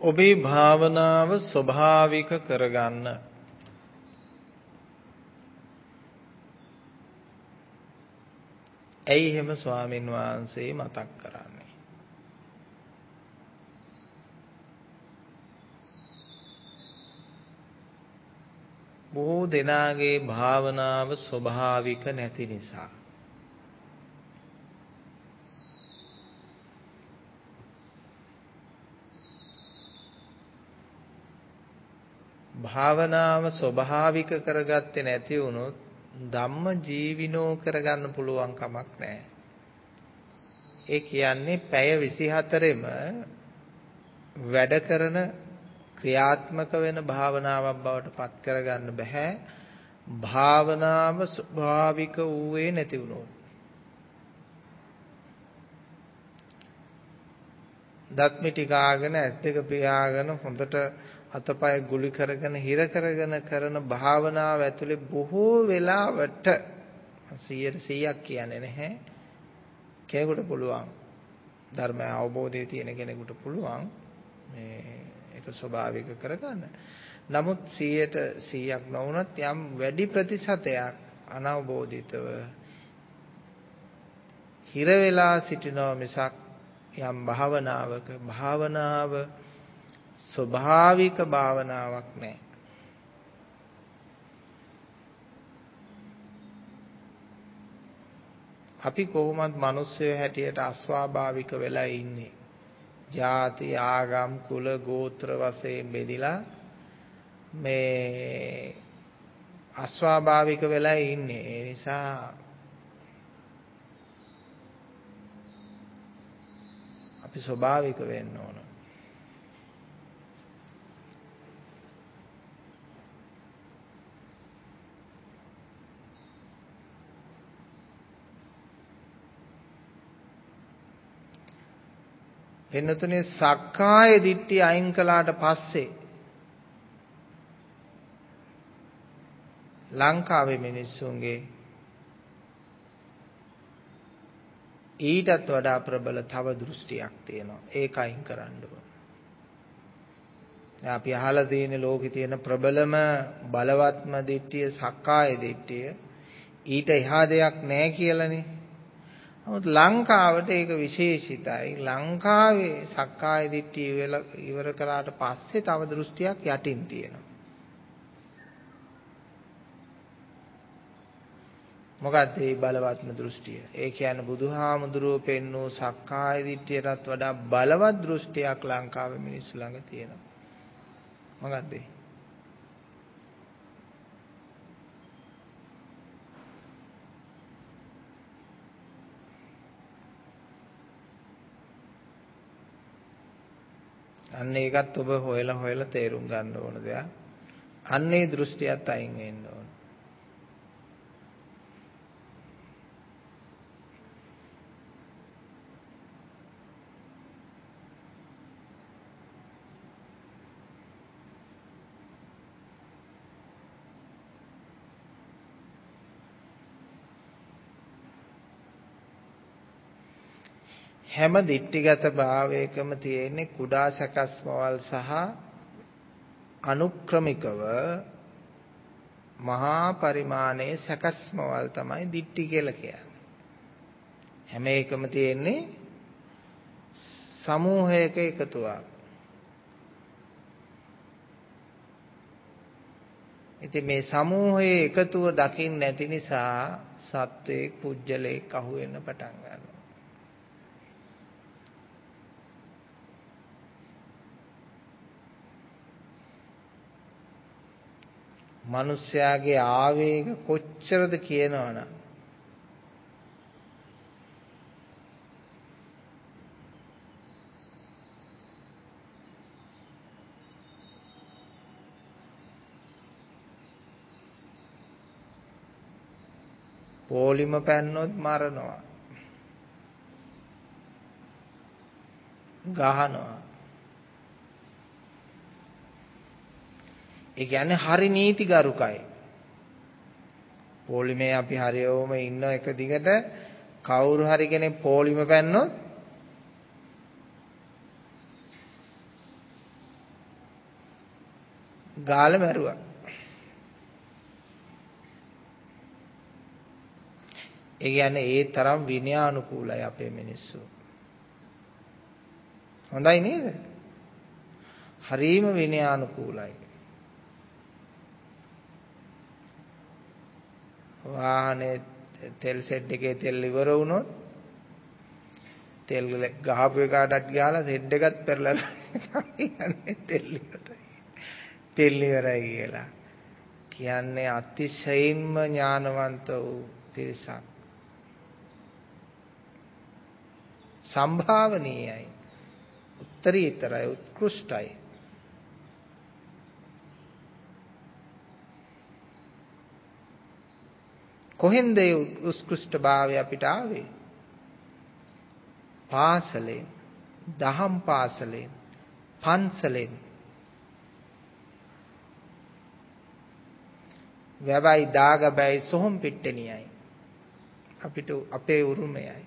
ඔබේ භාවනාව ස්වභාවික කරගන්න. ඇයි එහෙම ස්වාමින් වහන්සේ මතක් කරන්නේ? බොහෝ දෙනාගේ භාවනාව ස්වභාවික නැති නිසා. භාවනාව ස්වභාවික කරගත්තේ නැති වුණොත් ධම්ම ජීවිනෝ කරගන්න පුළුවන් කමක් නැහැ. ඒ කියන්නේ පැය විසිහතරෙම වැඩ කරන ක්‍රියාත්මක වෙන භාවනාවක් බවට පත් කරගන්න බෑ. භාවනාව ස්වභාවික වූවේ නැති වුණොත්. දත් මිටි කාගෙන ඇස් දෙක පියාගෙන හොඳට අතපය ගුලි කරගෙන හිර කරගෙන කරන භාවනාව ඇතුලේ බොහෝ වෙලාවට සීයට සීයක් කියන්නේ නැහැ. කෙනෙකුට පුළුවන් ධර්මය අවබෝධයේ තියෙන කෙනෙකුට පුළුවන් මේ ඒක ස්වභාවික කරගන්න. නමුත් සීයට සීයක් නොවුනත් යම් වැඩි ප්‍රතිශතයක් අනවබෝධිතව හිර වෙලා සිටිනවා මිසක් යම් භාවනාවක භාවනාව ස්වභාවික භාවනාවක් නැහැ. අපි කොහොමද මිනිස්සු හැටියට අස්වාභාවික වෙලා ඉන්නේ? ජාති ආගම් කුල ගෝත්‍ර වශයෙන් බෙදිලා මේ අස්වාභාවික වෙලා ඉන්නේ. ඒ නිසා අපි ස්වභාවික වෙන්න ඕන. එන්නතුනේ සක්කාය දිට්ඨිය අයින් කළාට පස්සේ ලංකාවේ මිනිස්සුන්ගේ ඊටත් වඩා ප්‍රබල තව දෘෂ්ටියක් තියෙනවා. ඒක අයින් කරන්න ඕන. අපි අහලා තියෙන ලෝකේ තියෙන ප්‍රබලම බලවත්ම දිට්ඨිය සක්කාය දිට්ඨිය. ඊට එහා දෙයක් නැහැ කියලානේ. නමුත් ලංකාවට ඒක විශේෂිතයි. ලංකාවේ සක්කාය දිට්ඨිය ඉවර කරාට පස්සේ තව දෘෂ්ටියක් යටින් තියෙනවා. මොකක්ද මේ බලවත්ම දෘෂ්ටිය? ඒ කියන්නේ බුදුහාමුදුරුවෝ පෙන්වූ සක්කාය දිට්ඨියටත් වඩා බලවත් දෘෂ්ටියක් ලංකාවේ මිනිස්සු ළඟ තියෙනවා. මොකක්ද ඒ? අන්න ඒකත් ඔබ හොයලා හොයලා තේරුම් ගන්න ඕන දෙයක්. අන්නේ දෘෂ්ටියත් අයින් වෙන්න ඕන. හැම දිට්ඨිගත භාවයකම තියෙන්නේ කුඩා සකස්මවල් සහ අනුක්‍රමිකව මහා පරිමාණයේ සකස්මවල් තමයි දිට්ඨි කියලා කියන්නේ. හැම එකම තියෙන්නේ සමූහයක එකතුවක්. ඉතින් මේ සමූහයේ එකතුව දකින්න නැති නිසා සත්වයේ පුජ්‍යලයක් අහු වෙන්න පටන් ගන්නවා. මිනිස්යාගේ ආවේග කොච්චරද කියනවනම් පොලිම පැන්නොත් මරනවා ගහනවා. ඒ කියන්නේ හරි නීතිගරුකයි. පොලිමේ අපි හරියවම ඉන්න එක දිගට කවුරු හරි කෙනෙක් පොලිම පැන්නොත් ගාල මැරුවා. ඒ කියන්නේ ඒ තරම් විනයානුකූලයි අපේ මිනිස්සු. හොඳයි නේද? හරීම විනයානුකූලයි. වාහනේ තෙල් සෙට් එකේ තෙල් ඉවර වුණොත් තෙල් ගහපු එකටත් ගාලා සෙට් එකත් පෙරලා යන්නේ තෙල් ඉවරයි. තෙල් ඉවරයි කියලා. කියන්නේ අතිශයින්ම ඥානවන්ත වූ පිරිසක්. සම්භාවනීයයි. උත්තරීතරයි උත්කෘෂ්ටයි. කොහෙන්ද ඒ උත්කෘෂ්ඨභාවය අපිට ආවේ? පාසලෙන්, දහම් පාසලෙන්, පන්සලෙන්. වැවයි දාගබයි සොහොන් පිට්ටනියයි. අපිට අපේ උරුමයයි.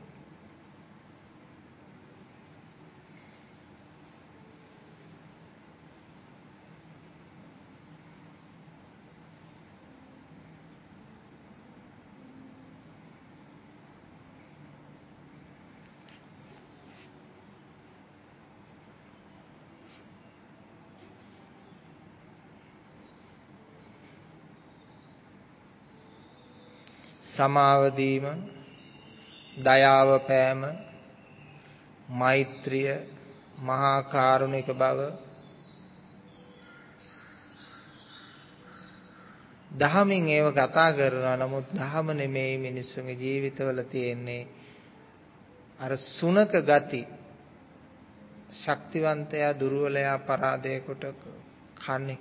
සමාව දීම, දයාව පෑම, මෛත්‍රිය, මහා කරුණික බව, දහමින් ඒව කතා කරනවා. නමුත් දහම නෙමෙයි මිනිස්සුන්ගේ ජීවිතවල තියෙන්නේ අර සුනක ගති. ශක්තිවන්තයා දුර්වලයා පරාදයකට කන්නේ.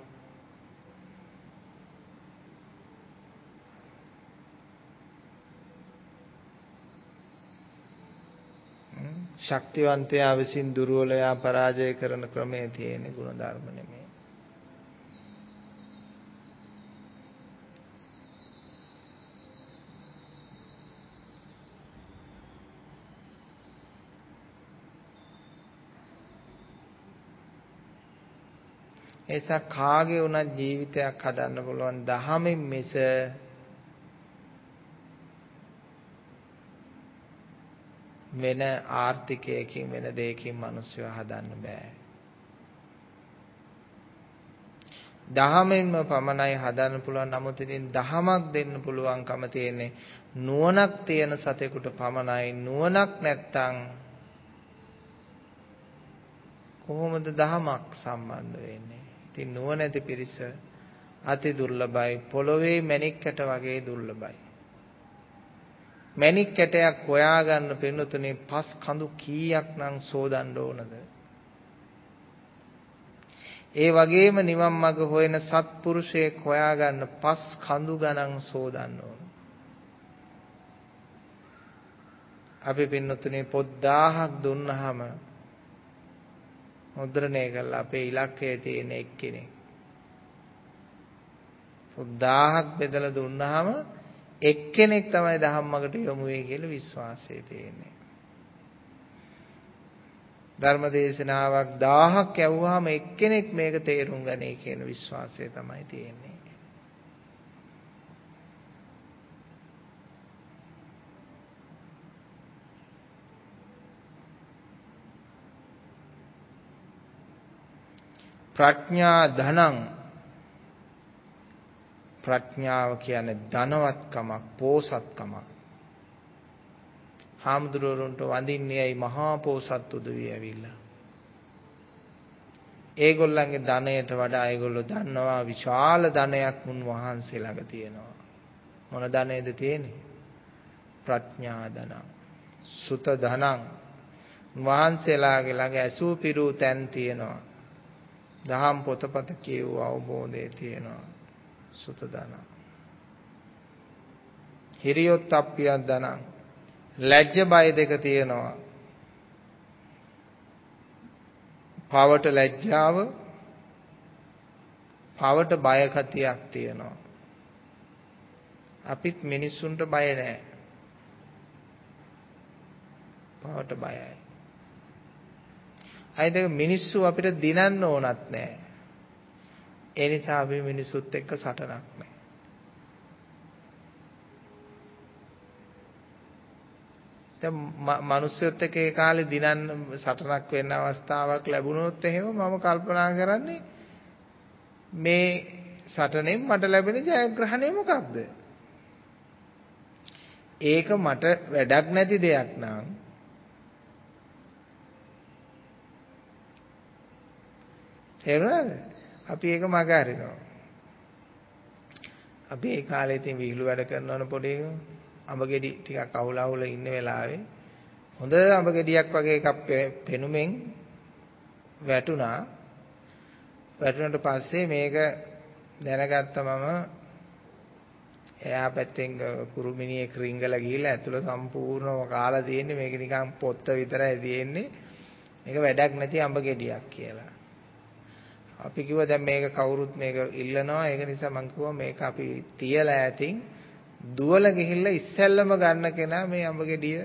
ශක්තිවන්තයා විසින් දුර්වලයා පරාජය කරන ක්‍රමයේ තියෙන ගුණ ධර්ම නෙමෙයි. එසා කාගේ වුණත් ජීවිතයක් හදන්න පුළුවන් දහමින් මිස වෙන ආර්ථිකයකින් වෙන දෙයකින් මිනිස්සු හදන්න බෑ. දහමෙන්ම පමණයි හදන්න පුළුවන්. නමුත් ඉතින් දහමක් දෙන්න පුළුවන්කම තියෙන්නේ නුවණක් තියෙන සතෙකුට පමණයි. නුවණක් නැත්තම් කොහොමද දහමක් සම්බන්ධ වෙන්නේ? ඉතින් නුවණැති පිරිස අති දුර්ලභයි. පොළොවේ මණික් කැට වගේ දුර්ලභයි. මණික් කැටයක් හොයාගන්න පින්නතුනේ පස් කඳු කීයක් නම් සෝදන්න ඕනද? ඒ වගේම නිවන් මඟ හොයන සත්පුරුෂයෙක් හොයාගන්න පස් කඳු ගණන් සෝදන්න ඕන. අපි පින්නතුනේ පොත් දහයක් දුන්නාම මුද්‍රණය කරලා අපේ ඉලක්කයේ තියෙන එක්කෙනෙක්. පොත් දහයක් බෙදලා දුන්නාම එක්කෙනෙක් තමයි ධම්මකට යොමු වෙයි කියලා විශ්වාසය තියෙන්නේ. ධර්ම දේශනාවක් දහයක් ඇහුවාම එක්කෙනෙක් මේක තේරුම් ගනී කියන විශ්වාසය තමයි තියෙන්නේ. ප්‍රඥා ධනං, ප්‍රඥාව කියන්නේ ධනවත්කමක්, පෝසත්කමක්. හාමුදුරුවන්ට වඳින්නේයි මහා පෝසත් උදවිය ඇවිල්ලා. ඒගොල්ලන්ගේ ධනයට වඩා ඒගොල්ලෝ දන්නවා විශාල ධනයක් උන්වහන්සේ ළඟ තියෙනවා. මොන ධනේද තියෙන්නේ? ප්‍රඥා ධනං, සුත ධනං. වහන්සේලාගේ ළඟ ඇසූ පිරූ තැන් තියෙනවා. දහම් පොතපත කියවූ අවබෝධය තියෙනවා. සුත ධනං. හිරියොත් අප්පියක් ධනං. ලැජ්ජ බය දෙක තියෙනවා. පවට ලැජ්ජාව, පවට බය කතියක් තියෙනවා. අපිත් මිනිස්සුන්ට බය නැහැ. පවට බයයි. අයිද මිනිස්සු අපිට දිනන්න ඕනත් නැහැ. ඒ නිසා අපි මිනිසුත් එක්ක සටනක් නැහැ. දැන් මිනිස්සුත් එක්ක ඒ කාලේ දිනන්න සටනක් වෙන්න අවස්ථාවක් ලැබුණොත් එහෙම මම කල්පනා කරන්නේ මේ සටනෙන් මට ලැබෙන ජයග්‍රහණය මොකක්ද? ඒක මට වැඩක් නැති දෙයක් නම් තේරුණාද? අපි ඒක මග අරිනවා. අපි ඒ කාලේ ඉතින් විහිළු වැඩ කරනවනේ පොඩි අඹ ගෙඩි ටිකක් අහුල අහුල ඉන්න වෙලාවේ හොඳ අඹ ගෙඩියක් වගේ එකක් පෙනුමෙන් වැටුණා. වැටුණාට පස්සේ මේක දැනගත්ත මම එයා පැත්තෙන් කුරුමිනියේ ක්‍රිංගල ගිහිල්ලා ඇතුළ සම්පූර්ණව කාලා තියෙන්නේ මේක නිකන් පොත්ත විතරයි තියෙන්නේ. මේක වැඩක් නැති අඹ ගෙඩියක් කියලා. අපි කිව්වා දැන් මේක කවුරුත් මේක ඉල්ලනවා. ඒක නිසා මම කිව්වා මේක අපි තියලා ඇතින් දුවල ගිහිල්ලා ඉස්සෙල්ලම ගන්න කෙනා මේ අඹ ගෙඩිය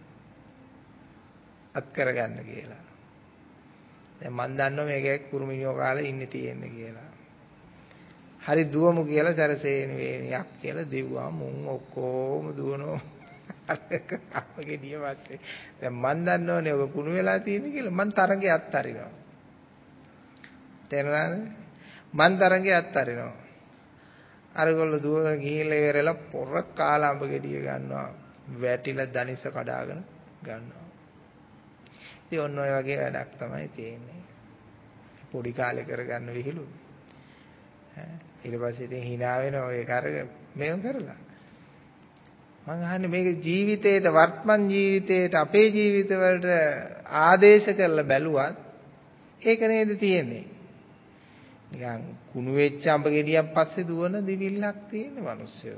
අත් කරගන්න කියලා. දැන් මම දන්නවා මේකේ කුරුමිනියෝ කාලා ඉන්නේ තියෙන්නේ කියලා. හරි දුවමු කියලා සරසේන වේනියක් කියලා දෙව්වා. මුන් ඔක්කොම දුවනවා. අඹ ගෙඩිය වාස්සේ. දැන් මම දන්නවනේ ඔක කුණු වෙලා තියෙන්නේ කියලා. මම තරඟේ අත් අරිනවා. තේරුණාද? මන් තරඟේ අත්හරිනවා. අරගොල්ලෝ දුවගෙන ගිහිල්ලා ඉවරලා පොර කාලා අඹ ගෙඩිය ගන්නවා. වැටිලා දනිස කඩාගෙන ගන්නවා. ඉතින් ඔන්න ඔය වගේ වැඩක් තමයි තියෙන්නේ. පොඩි කාලේ කරගන්න විහිළු. ඊට පස්සේ ඉතින් hina වෙනවා ඒක අරගෙන මේව කරලා. මං අහන්නේ මේක ජීවිතේට වර්තමාන ජීවිතේට අපේ ජීවිතවලට ආදේශ කරලා බැලුවත් ඒක නේද තියෙන්නේ. නිකන් කුණු වෙච්ච අඹ ගෙඩියක් පස්සේ දුවන දිවිල්ලක් තියෙන මිනිස්සු.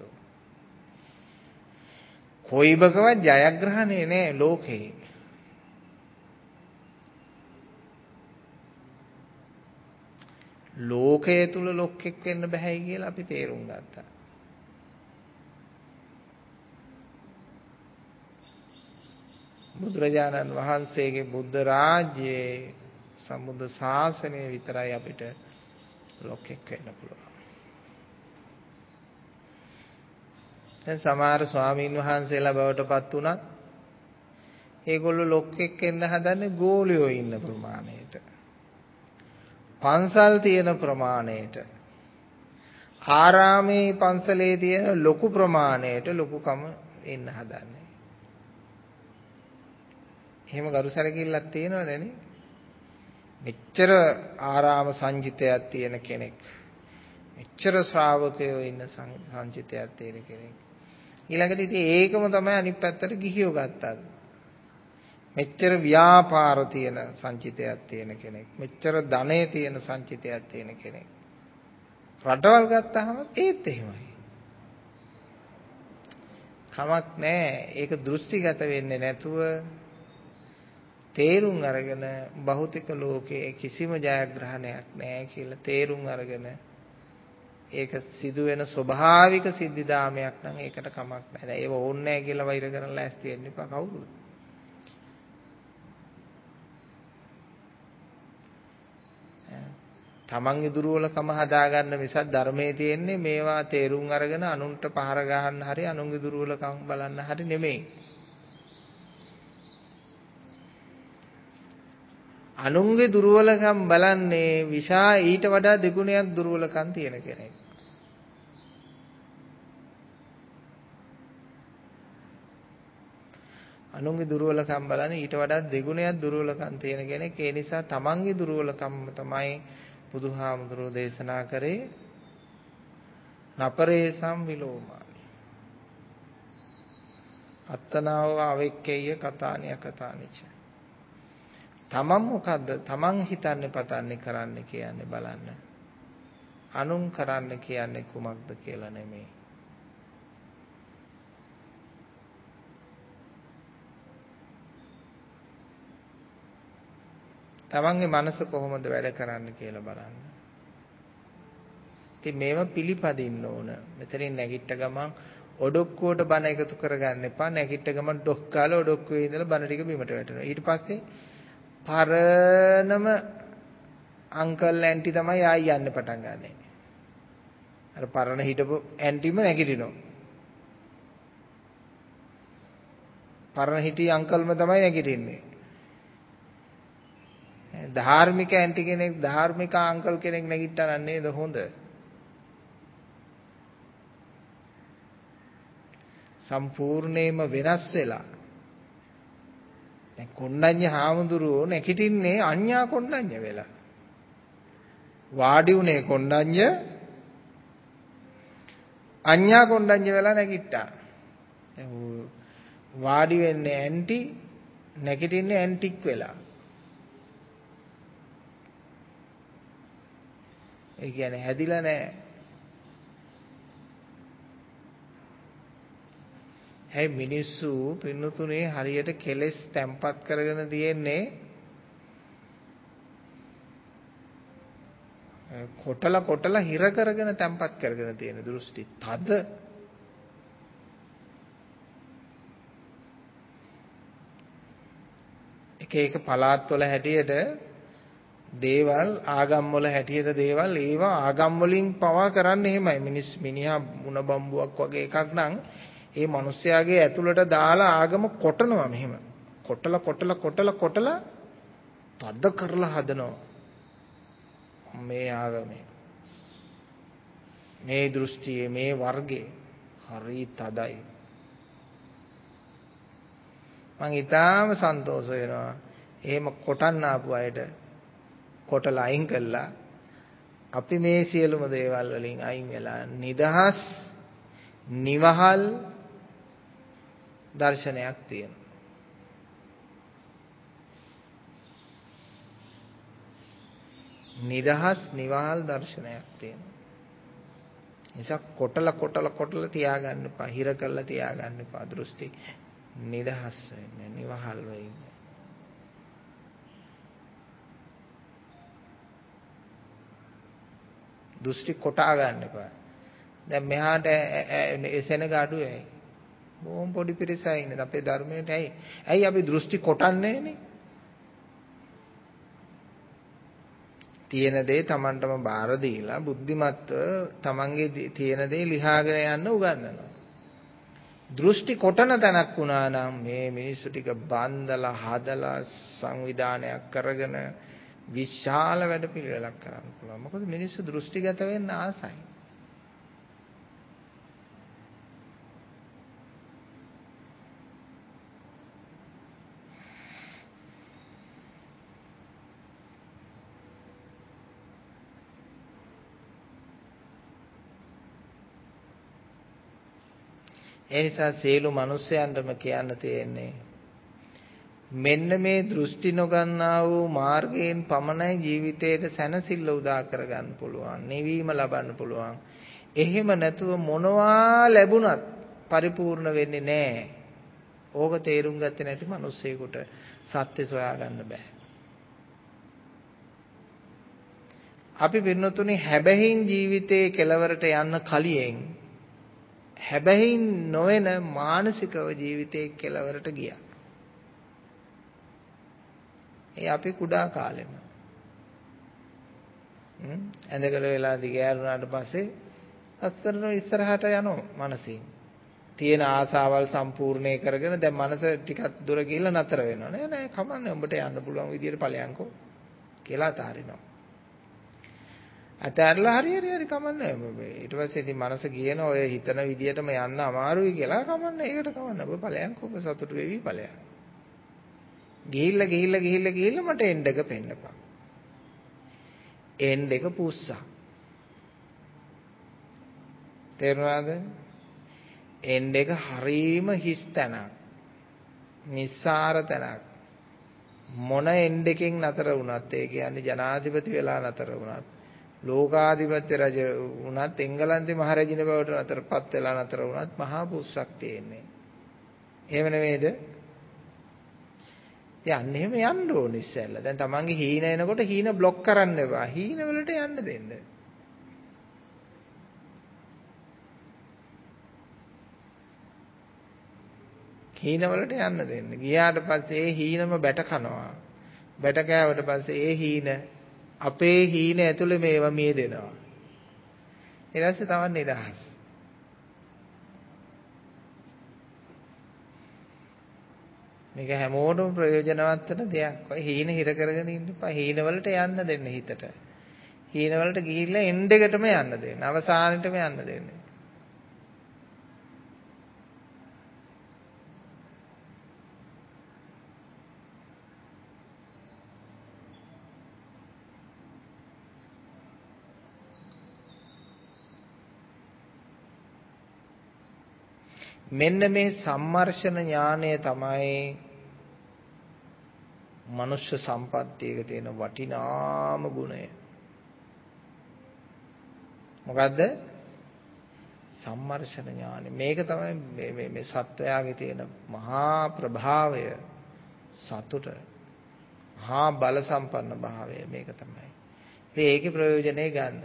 කොයිබකවත් ජයග්‍රහණය නෑ ලෝකේ. ලෝකයේ තුල ලොක්ෙක් වෙන්න බෑයි කියලා අපි තේරුම් ගත්තා. බුදුරජාණන් වහන්සේගේ බුද්ධ රාජ්‍යයේ සම්බුද්ධ ශාසනය විතරයි අපිට ලොක්ෙක් වෙන්න පුළුවන්. දැන් සමහර ස්වාමීන් වහන්සේලා බවට පත් වුණත් ඒගොල්ලෝ ලොක්ෙක් වෙන්න හදන්නේ ගෝලියෝ ඉන්න ප්‍රමාණයට. පන්සල් තියෙන ප්‍රමාණයට. ආරාමේ පන්සලේ තියෙන ලොකු ප්‍රමාණයට ලොකුකම එන්න හදන්නේ. එහෙම ගරුසරකිල්ලක් තියෙනවද නේ? මෙච්චර ආරාම සංජිතයක් තියෙන කෙනෙක්. මෙච්චර ශ්‍රාවකයෝ ඉන්න සංජිතයක් තියෙන කෙනෙක්. ඊළඟට ඉතින් ඒකම තමයි අනිත් පැත්තට ගිහියෝ ගත්තත්. මෙච්චර ව්‍යාපාර තියෙන සංචිතයක් තියෙන කෙනෙක්. මෙච්චර ධනෙ තියෙන සංචිතයක් තියෙන කෙනෙක්. රටවල් ගත්තාම ඒත් එහෙමයි. කමක් නැහැ. ඒක දෘෂ්ටිගත වෙන්නේ නැතුව තේරුම් අරගෙන භෞතික ලෝකයේ කිසිම ජයග්‍රහණයක් නැහැ කියලා තේරුම් අරගෙන ඒක සිදුවෙන ස්වභාවික සිද්ධිදාමයක් නම් ඒකට කමක් නැහැ. දැන් ඒව ඕනේ නැහැ කියලා වෛර කරන්න ලෑස්ති වෙන්න එපා කවුරුත්. තමන්ගේ දුර්වලකම හදාගන්න මිසක් ධර්මයේ තියෙන්නේ මේවා තේරුම් අරගෙන අනුන්ට පහර ගහන්න හරි අනුන්ගේ දුර්වලකම් බලන්න හරි නෙමෙයි. අනුන්ගේ දුර්වලකම් බලන්නේ විශා ඊට වඩා දෙගුණයක් දුර්වලකම් තියෙන කෙනෙක්. අනුන්ගේ දුර්වලකම් බලන්නේ ඊට වඩා දෙගුණයක් දුර්වලකම් තියෙන කෙනෙක්. ඒ නිසා තමන්ගේ දුර්වලකම් තමයි බුදුහාමුදුරෝ දේශනා කරේ නපරේ සම්විලෝමානි. අත්තනාව අවෙක්කේය කතානිය කතානිච. තමන් මොකද්ද තමන් හිතන්නේ පතන්නේ කරන්න කියන්නේ බලන්න. අනුන් කරන්න කියන්නේ කුමක්ද කියලා නෙමෙයි. තමන්ගේ මනස කොහොමද වැඩ කරන්න කියලා බලන්න. ඉතින් මේව පිළිපදින්න ඕන. මෙතනින් නැගිට ගමන් ඔඩොක්කුවට බණ එකතු කරගන්න එපා. නැගිට ගමන් ඩොක් කාලා ඔඩොක්කුවේ ඉඳලා බණ ටික බිමට වැටෙනවා. ඊට පස්සේ පරණම අංකල් ඇන්ටි තමයි ආයි යන්න පටන් ගන්නෙ. අර පරණ හිටපු ඇන්ටිම නැගිටිනවා. පරණ හිටි අංකල්ම තමයි නැගිටින්නේ. ධාර්මික ඇන්ටි කෙනෙක් ධාර්මික අංකල් කෙනෙක් නැගිට්ටා නේද හොඳ. සම්පූර්ණයෙන්ම වෙනස් වෙලා. දැන් කොණ්ඩඤ්ඤ හාමුදුරුවෝ නැගිටින්නේ අඤ්ඤා කොණ්ඩඤ්ඤ වෙලා. වාඩි උනේ කොණ්ඩඤ්ඤ අඤ්ඤා කොණ්ඩඤ්ඤ වෙලා නැගිට්ටා. දැන් වාඩි වෙන්නේ ඇන්ටි නැගිටින්නේ ඇන්ටික් වෙලා. ඒ කියන්නේ හැදිලා නැහැ. ඇයි මිනිස්සු පින්නතුනේ හරියට කෙලෙස් තැම්පත් කරගෙන තියෙන්නේ කොටල කොටල හිර කරගෙන තැම්පත් කරගෙන තියෙන දෘෂ්ටි තද එක එක පළාත්වල හැටියට දේවල් ආගම් වල හැටියට දේවල් ඒවා ආගම් වලින් පවා කරන්නේ එහෙමයි. මිනිස් මිනිහා මුණ බම්බුවක් වගේ එකක් නම් ඒ මිනිස්යාගේ ඇතුළට දාලා ආගම කොටනවා මෙහෙම. කොටල කොටල කොටල කොටල තද කරලා හදනවා. මේ ආගමේ මේ දෘෂ්ටියේ මේ වර්ගයේ හරි තදයි. මම ඊටාම සන්තෝෂ වෙනවා. එහෙම කොටන්න ආපු අයට කොටලා අයින් කළා. අපි මේ සියලුම දේවල් වලින් අයින් වෙලා නිදහස් නිවහල් දර්ශනයක් තියෙනවා. නිදහස් නිවහල් දර්ශනයක් තියෙනවා. නිසා කොටල කොටල කොටල තියාගන්න එපා. හිර කරලා තියාගන්න එපා දෘෂ්ටි. නිදහස් වෙන්න නිවහල් වෙන්න. දෘෂ්ටි කොටා ගන්න එපා. දැන් මෙහාට එසෙනග අඩුවයි. බොහොම පොඩි පිරිසක් ඉන්නේ අපේ ධර්මයට. ඇයි? ඇයි අපි දෘෂ්ටි කොටන්නේ නේ? තියෙන දේ Tamanටම බාර දීලා බුද්ධිමත්ව Tamanගේ තියෙන දේ ලිහාගෙන යන්න උගන්වනවා. දෘෂ්ටි කොටන තැනක් වුණා නම් මේ මිනිස්සු ටික බන්දලා හදලා සංවිධානයක් කරගෙන විශාල වැඩපිළිවෙලක් කරන්න පුළුවන්. මොකද මිනිස්සු දෘෂ්ටිගත වෙන්න ආසයි. ඒ නිසා සියලු මිනිස්යන්ටම කියන්න තියෙන්නේ මෙන්න මේ දෘෂ්ටි නොගන්නා වූ මාර්ගයෙන් පමණයි ජීවිතයට සැනසෙල්ල උදා කරගන්න පුළුවන්. නිවීම ලබන්න පුළුවන්. එහෙම නැතුව මොනවා ලැබුණත් පරිපූර්ණ වෙන්නේ නැහැ. ඕක තේරුම් ගත්තේ නැති මිනිස්සෙකුට සත්‍ය සොයා ගන්න බෑ. අපි පින්නතුනේ හැබැයින් ජීවිතේ කෙලවරට යන්න කලියෙන් හැබැයින් නොවන මානසිකව ජීවිතේ කෙලවරට ගියා. ඒ අපි කුඩා කාලෙම හ්ම් ඇඳගල වෙලා දිගෑරුණාට පස්සේ අස්සරන ඉස්සරහට යනවා මනසින්. තියෙන ආසාවල් සම්පූර්ණේ කරගෙන දැන් මනස ටිකක් දුර ගිහිල්ලා නතර වෙනවා. නෑ නෑ කමන්නේ උඹට යන්න පුළුවන් විදියට ඵලයන්කෝ කියලා අතාරිනවා. අතාරලා හරි හරි හරි කමන්නේ. ඊට පස්සේ ඉතින් මනස කියන ඔය හිතන විදියටම යන්න අමාරුයි කියලා කමන්නේ. ඒකට කමන්නේ. ඔබ ඵලයන්කෝ ඔබ සතුටු වෙවි ඵලයන්. ගිහිල්ලා ගිහිල්ලා ගිහිල්ලා ගිහිල්ලා මට එන්ඩ් එක පෙන්නපන්. එන්ඩ් එක පුස්සා. තේරුණාද? එන්ඩ් එක හරීම හිස් තැනක්. නිස්සාර තැනක්. මොන එන්ඩ් එකෙන් නතර වුණත් ඒ කියන්නේ ජනාධිපති වෙලා නතර වුණත් ලෝකාධිපත්‍ය රජ වුණත් එංගලන්තේ මහරජින බවට නතරපත් වෙලා නතර වුණත් මහා පුස්සක් තියෙන්නේ. එහෙම නෙමෙයිද? යන්න එහෙම යන්න ඕනේ ඉස්සෙල්ලා. දැන් තමන්ගේ හීන එනකොට හීන બ્લોක් කරන්න එපා. හීන වලට යන්න දෙන්න. හීන වලට යන්න දෙන්න. ගියාට පස්සේ ඒ හීනම බැට කනවා. බැට කෑවට පස්සේ ඒ හීන අපේ හීන ඇතුලේ මේවා මිය දෙනවා. ඊට පස්සේ තවත් නිදහස්. මේක හැමෝටම ප්‍රයෝජනවත් වෙන දෙයක්. ඔය හීන හිර කරගෙන ඉන්න එපා. හීන වලට යන්න දෙන්න හිතට. හීන වලට ගිහිල්ලා එන්ඩ් එකටම යන්න දෙන්න. අවසානෙටම යන්න දෙන්න. මෙන්න මේ සම්මර්ෂණ ඥානය තමයි මනුෂ්‍ය සම්පත්තියක තියෙන වටිනාම ගුණය. මොකද්ද? සම්මර්ෂණ ඥානය. මේක තමයි මේ මේ මේ සත්වයාගේ තියෙන මහා ප්‍රභාවය, සතුට, මහා බල සම්පන්න භාවය මේක තමයි. ඉතින් ඒකේ ප්‍රයෝජනේ ගන්න.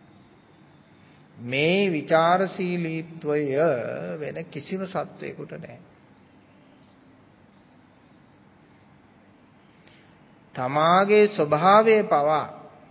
මේ විචාරශීලීත්වය වෙන කිසිම සත්වයකට නැහැ. තමාගේ ස්වභාවය පවා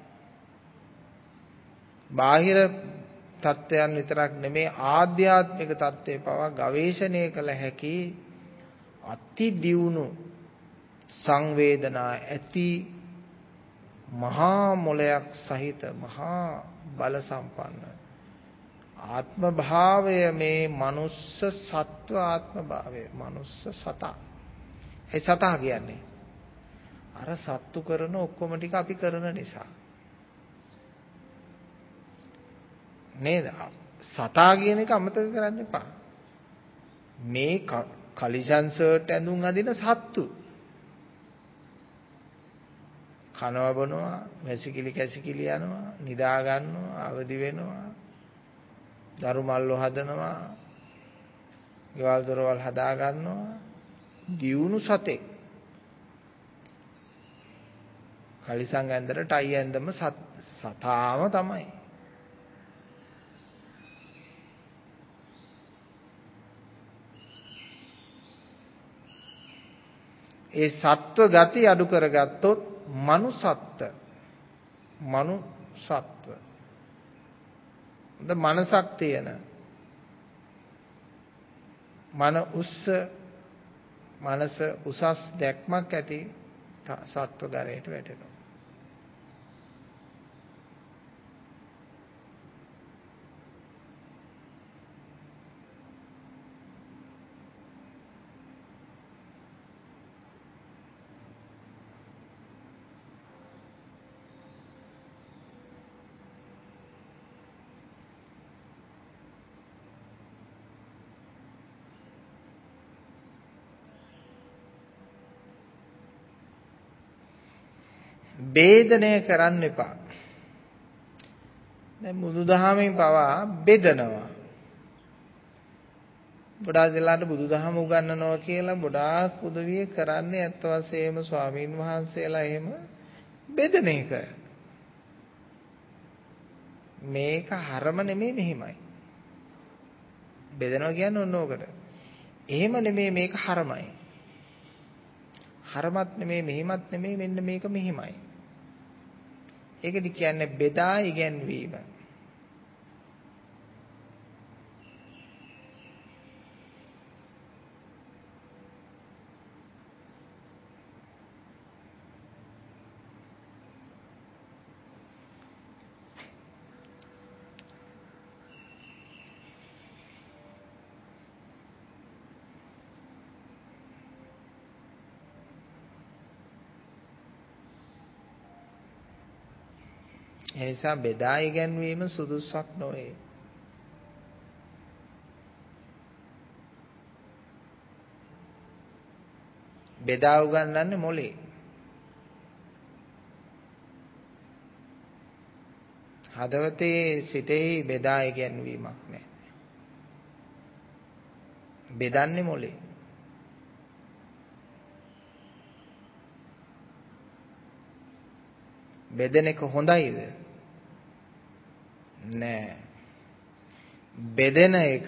බාහිර තත්ත්වයන් විතරක් නෙමේ ආධ්‍යාත්මික තත්ත්වය පවා ගවේෂණය කළ හැකි අති දියුණු සංවේදනා ඇති මහා මොලයක් සහිත මහා බල සම්පන්න ආත්ම භාවය මේ මනුස්ස සත්ව ආත්ම භාවය මනුස්ස සතා. ඒ සතා කියන්නේ අර සත්තු කරන ඔක්කොම ටික අපි කරන නිසා නේද? සතා කියන එක අමතක කරන්න එපා. මේ කලිෂන් සර්ට් ඇඳුම් අඳින සත්තු කනවා බොනවා, වැසිකිලි කැසිකිලි යනවා, නිදා ගන්නවා, අවදි වෙනවා, දරු මල්ලෝ හදනවා, ගෙවල් දොරවල් හදා ගන්නවා, දියුණු සතෙක්. කලිසම් ඇඳලා ටයි ඇඳම සතාම තමයි. ඒ සත්ව ගති අඩු කරගත්තොත් මනුසත්ත්ව මනුසත්ත්ව ද මනසක් තියෙන මන උස්ස මනස උසස් දැක්මක් ඇති සත්ව ගණයට වැටෙනවා. බේදනය කරන්න එපා. දැන් බුදුදහමෙන් පවා බෙදනවා. ගොඩාක් දෙලාට බුදුදහම උගන්වනවා කියලා ගොඩාක් උදවිය කරන්නේ ඇත්ත වශයෙන්ම ස්වාමීන් වහන්සේලා එහෙම බෙදන එක. මේක හරම නෙමෙයි මෙහිමයි. බෙදනවා කියන්නේ ඔන්න ඕකට. එහෙම නෙමෙයි මේක හරමයි. හරමත් නෙමෙයි මෙහිමත් නෙමෙයි මෙන්න මේක මෙහිමයි. ඒකද කියන්නේ බෙදා ඉගැන්වීම. එනිසා බෙදා ඉගැන්වීම සුදුසුක් නොවේ. බෙදා උගන්වන්නේ මොලේ. හදවතේ සිතෙහි බෙදා ඉගැන්වීමක් නැහැ. බෙදන්නේ මොලේ. බෙදෙන එක හොඳයිද? නෑ. බෙදෙන එක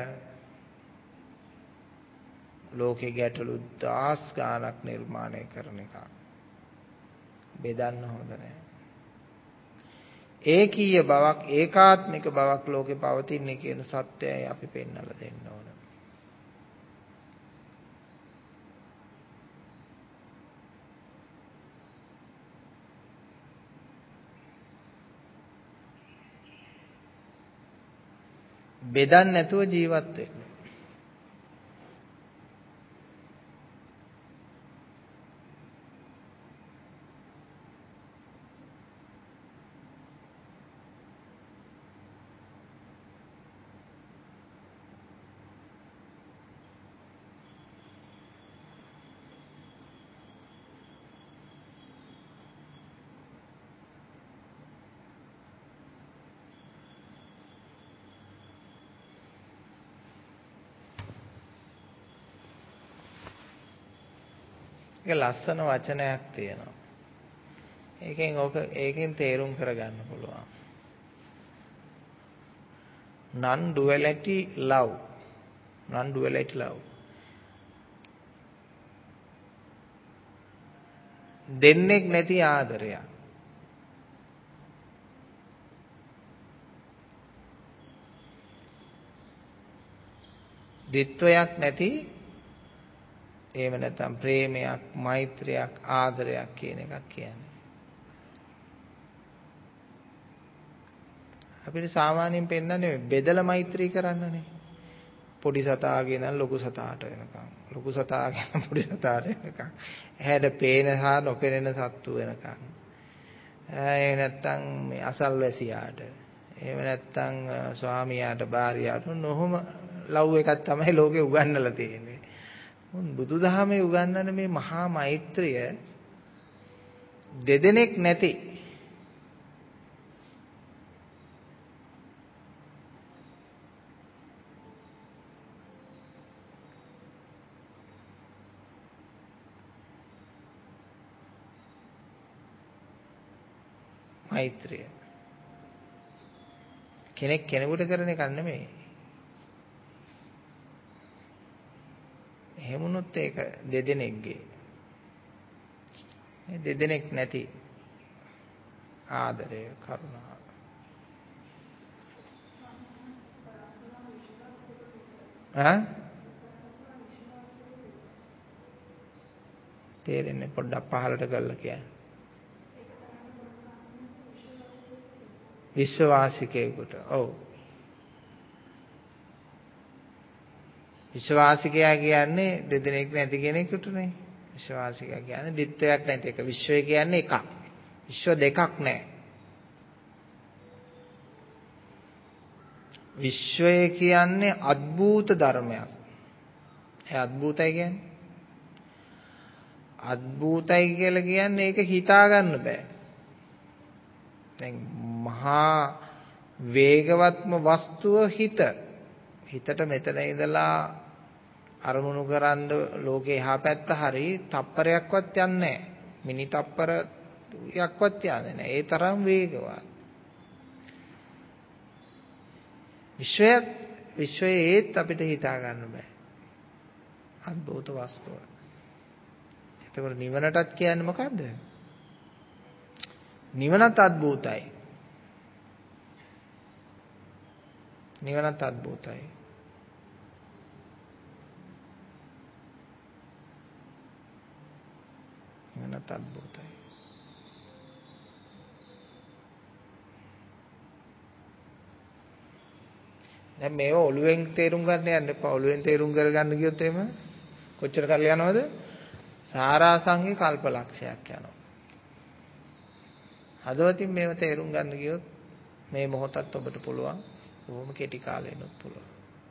ලෝකේ ගැටලු දහස් ගාණක් නිර්මාණය කරන එක. බෙදන්න හොඳ නෑ. ඒකීය බවක් ඒකාත්මික බවක් ලෝකේ පවතින්නේ කියන සත්‍යයයි අපි පෙන්වලා දෙන්න ඕන. බෙදන්න නැතුව ජීවත් වෙන්න. ඒක ලස්සන වචනයක් තියෙනවා. ඒකෙන් ඕක ඒකෙන් තේරුම් කරගන්න පුළුවන්. non duality love. non duality love. දෙන්නෙක් නැති ආදරයක්. ද්විත්වයක් නැති එහෙම නැත්නම් ප්‍රේමයක්, මෛත්‍රියක්, ආදරයක් කියන එකක් කියන්නේ. අපිට සාමාන්‍යයෙන් පෙන්නන්නේ බෙදලා මෛත්‍රී කරන්නනේ. පොඩි සතාගේ ඉඳන් ලොකු සතාට වෙනකම්. ලොකු සතාගේ ඉඳන් පොඩි සතාට වෙනකම්. ඇහැට පේන හා නොපෙනෙන සත්තු වෙනකම්. එහෙම නැත්නම් මේ අසල්වැසියාට. එහෙම නැත්නම් ස්වාමියාට, භාර්යාවට නොහොම ලව් එකක් තමයි ලෝකේ උගන්වලා තියෙන්නේ. බුදුදහමේ උගන්වන මේ මහා මෛත්‍රිය දෙදෙනෙක් නැති මෛත්‍රිය කෙනෙක් කෙනෙකුට කරන එකක් නෙමෙයි. එහෙම වුණොත් ඒක දෙදෙනෙක්ගේ. මේ දෙදෙනෙක් නැති ආදරය, කරුණාව. ආ? තේරෙන්නේ පොඩ්ඩක් පහලට කරලා කියන්න. විශ්වාසිකයෙකුට. ඔව්. විශ්වාසිකයා කියන්නේ දෙදෙනෙක් නැති කෙනෙකුටනේ. විශ්වාසිකයා කියන්නේ දිත්වයක් නැති එක. විශ්වය කියන්නේ එකක්. විශ්ව දෙකක් නැහැ. විශ්වය කියන්නේ අద్භූත ධර්මයක්. ඒ අద్භූතයි කියන්නේ. අద్භූතයි කියලා කියන්නේ ඒක හිතා ගන්න බෑ. දැන් මහා වේගවත්ම වස්තුව හිත. හිතට මෙතන ඉඳලා අරමුණු කරන්න ලෝකේ එහා පැත්ත හරි තප්පරයක්වත් යන්නේ නැහැ. මිනි තප්පරයක්වත් යන්නේ නැහැ. ඒ තරම් වේගවත්. විශ්වයත් විශ්වයේ ඒත් අපිට හිතා ගන්න බෑ. අද්භූත වස්තුව. එතකොට නිවනටත් කියන්නේ මොකද්ද? නිවනත් අද්භූතයි. නිවනත් අද්භූතයි. නිවනත් අද්භූතයි. දැන් මේව ඔළුවෙන් තේරුම් ගන්න යන්න එපා. ඔළුවෙන් තේරුම් කරගන්න ගියොත් එහෙම කොච්චර කල් යනවද? සාරාංශයේ කල්පලක්ෂයක් යනවා. හදවතින් මේව තේරුම් ගන්න ගියොත් මේ මොහොතත් ඔබට පුළුවන්. බොහොම කෙටි කාලෙනොත් පුළුවන්.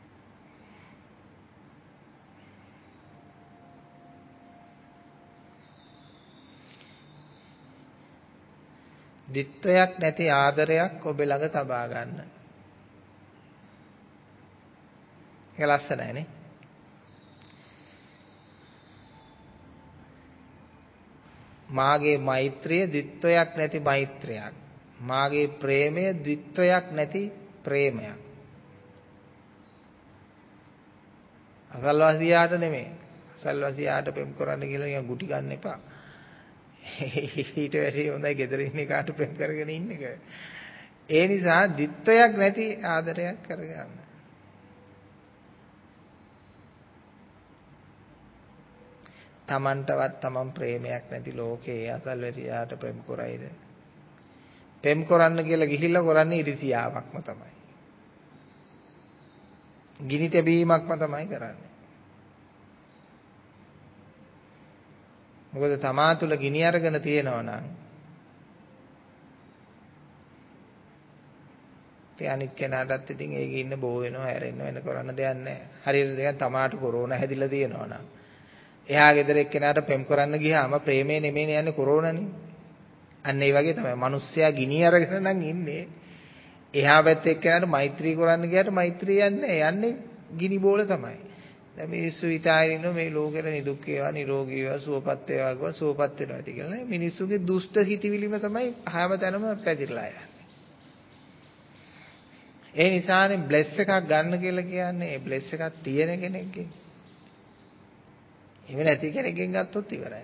දිත්වයක් නැති ආදරයක් ඔබ ළඟ තබා ගන්න. ඒක ලස්සනයි නේ? මාගේ මෛත්‍රිය දිත්වයක් නැති මෛත්‍රියක්. මාගේ ප්‍රේමය දිත්වයක් නැති ප්‍රේමයක්. අසල්වාසියාට නෙමෙයි. අසල්වාසියාට ප්‍රේම කරන්න කියලා නිකන් ගුටි ගන්න එපා. ඊට වැඩිය හොඳයි ගෙදර ඉන්න කාට ප්‍රේම කරගෙන ඉන්න එක. ඒ නිසා ditthයක් නැති ආදරයක් කරගන්න. තමන්ටවත් තමන් ප්‍රේමයක් නැති ලෝකේ අසල්වැසියාට ප්‍රේම කරයිද? ප්‍රේම කරන්න කියලා ගිහිල්ලා කරන්නේ ඉරිසියාවක්ම තමයි. ගිනි තැබීමක්ම තමයි කරන්නේ. මොකද තමා තුළ ගිනි අරගෙන තියෙනවා නම් ඒ අනිත් කෙනාටත් ඉතින් ඒකේ ඉන්න බෝ වෙනවා හැරෙන්න වෙන කරන්න දෙයක් නැහැ. හරියට දෙයක් තමාට කොරෝනා හැදිලා තියෙනවා නම් එහා ගෙදර එක්කෙනාට ප්‍රේම කරන්න ගියාම ප්‍රේමේ නෙමෙයිනේ යන්නේ කොරෝනානේ. අන්න ඒ වගේ තමයි මිනිස්සයා ගිනි අරගෙන නම් ඉන්නේ. එහා පැත්තේ එක්කෙනාට මෛත්‍රී කරන්න ගියාට මෛත්‍රී යන්නේ යන්නේ ගිනි බෝල තමයි. දැන් මිනිස්සු හිතාගෙන ඉන්නවා මේ ලෝකෙට නිදුක් වේවා නිරෝගී වේවා සුවපත් වේවා කියලා සුවපත් වෙනවා ඇති කියලා. මිනිස්සුගේ දුෂ්ට හිතවිලිම තමයි හැමතැනම පැතිරලා යන්නේ. ඒ නිසානේ බ්ලෙස් එකක් ගන්න කියලා කියන්නේ ඒ බ්ලෙස් එකක් තියෙන කෙනෙක්ගෙන්. එහෙම නැති කෙනෙක්ගෙන් ගත්තොත් ඉවරයි.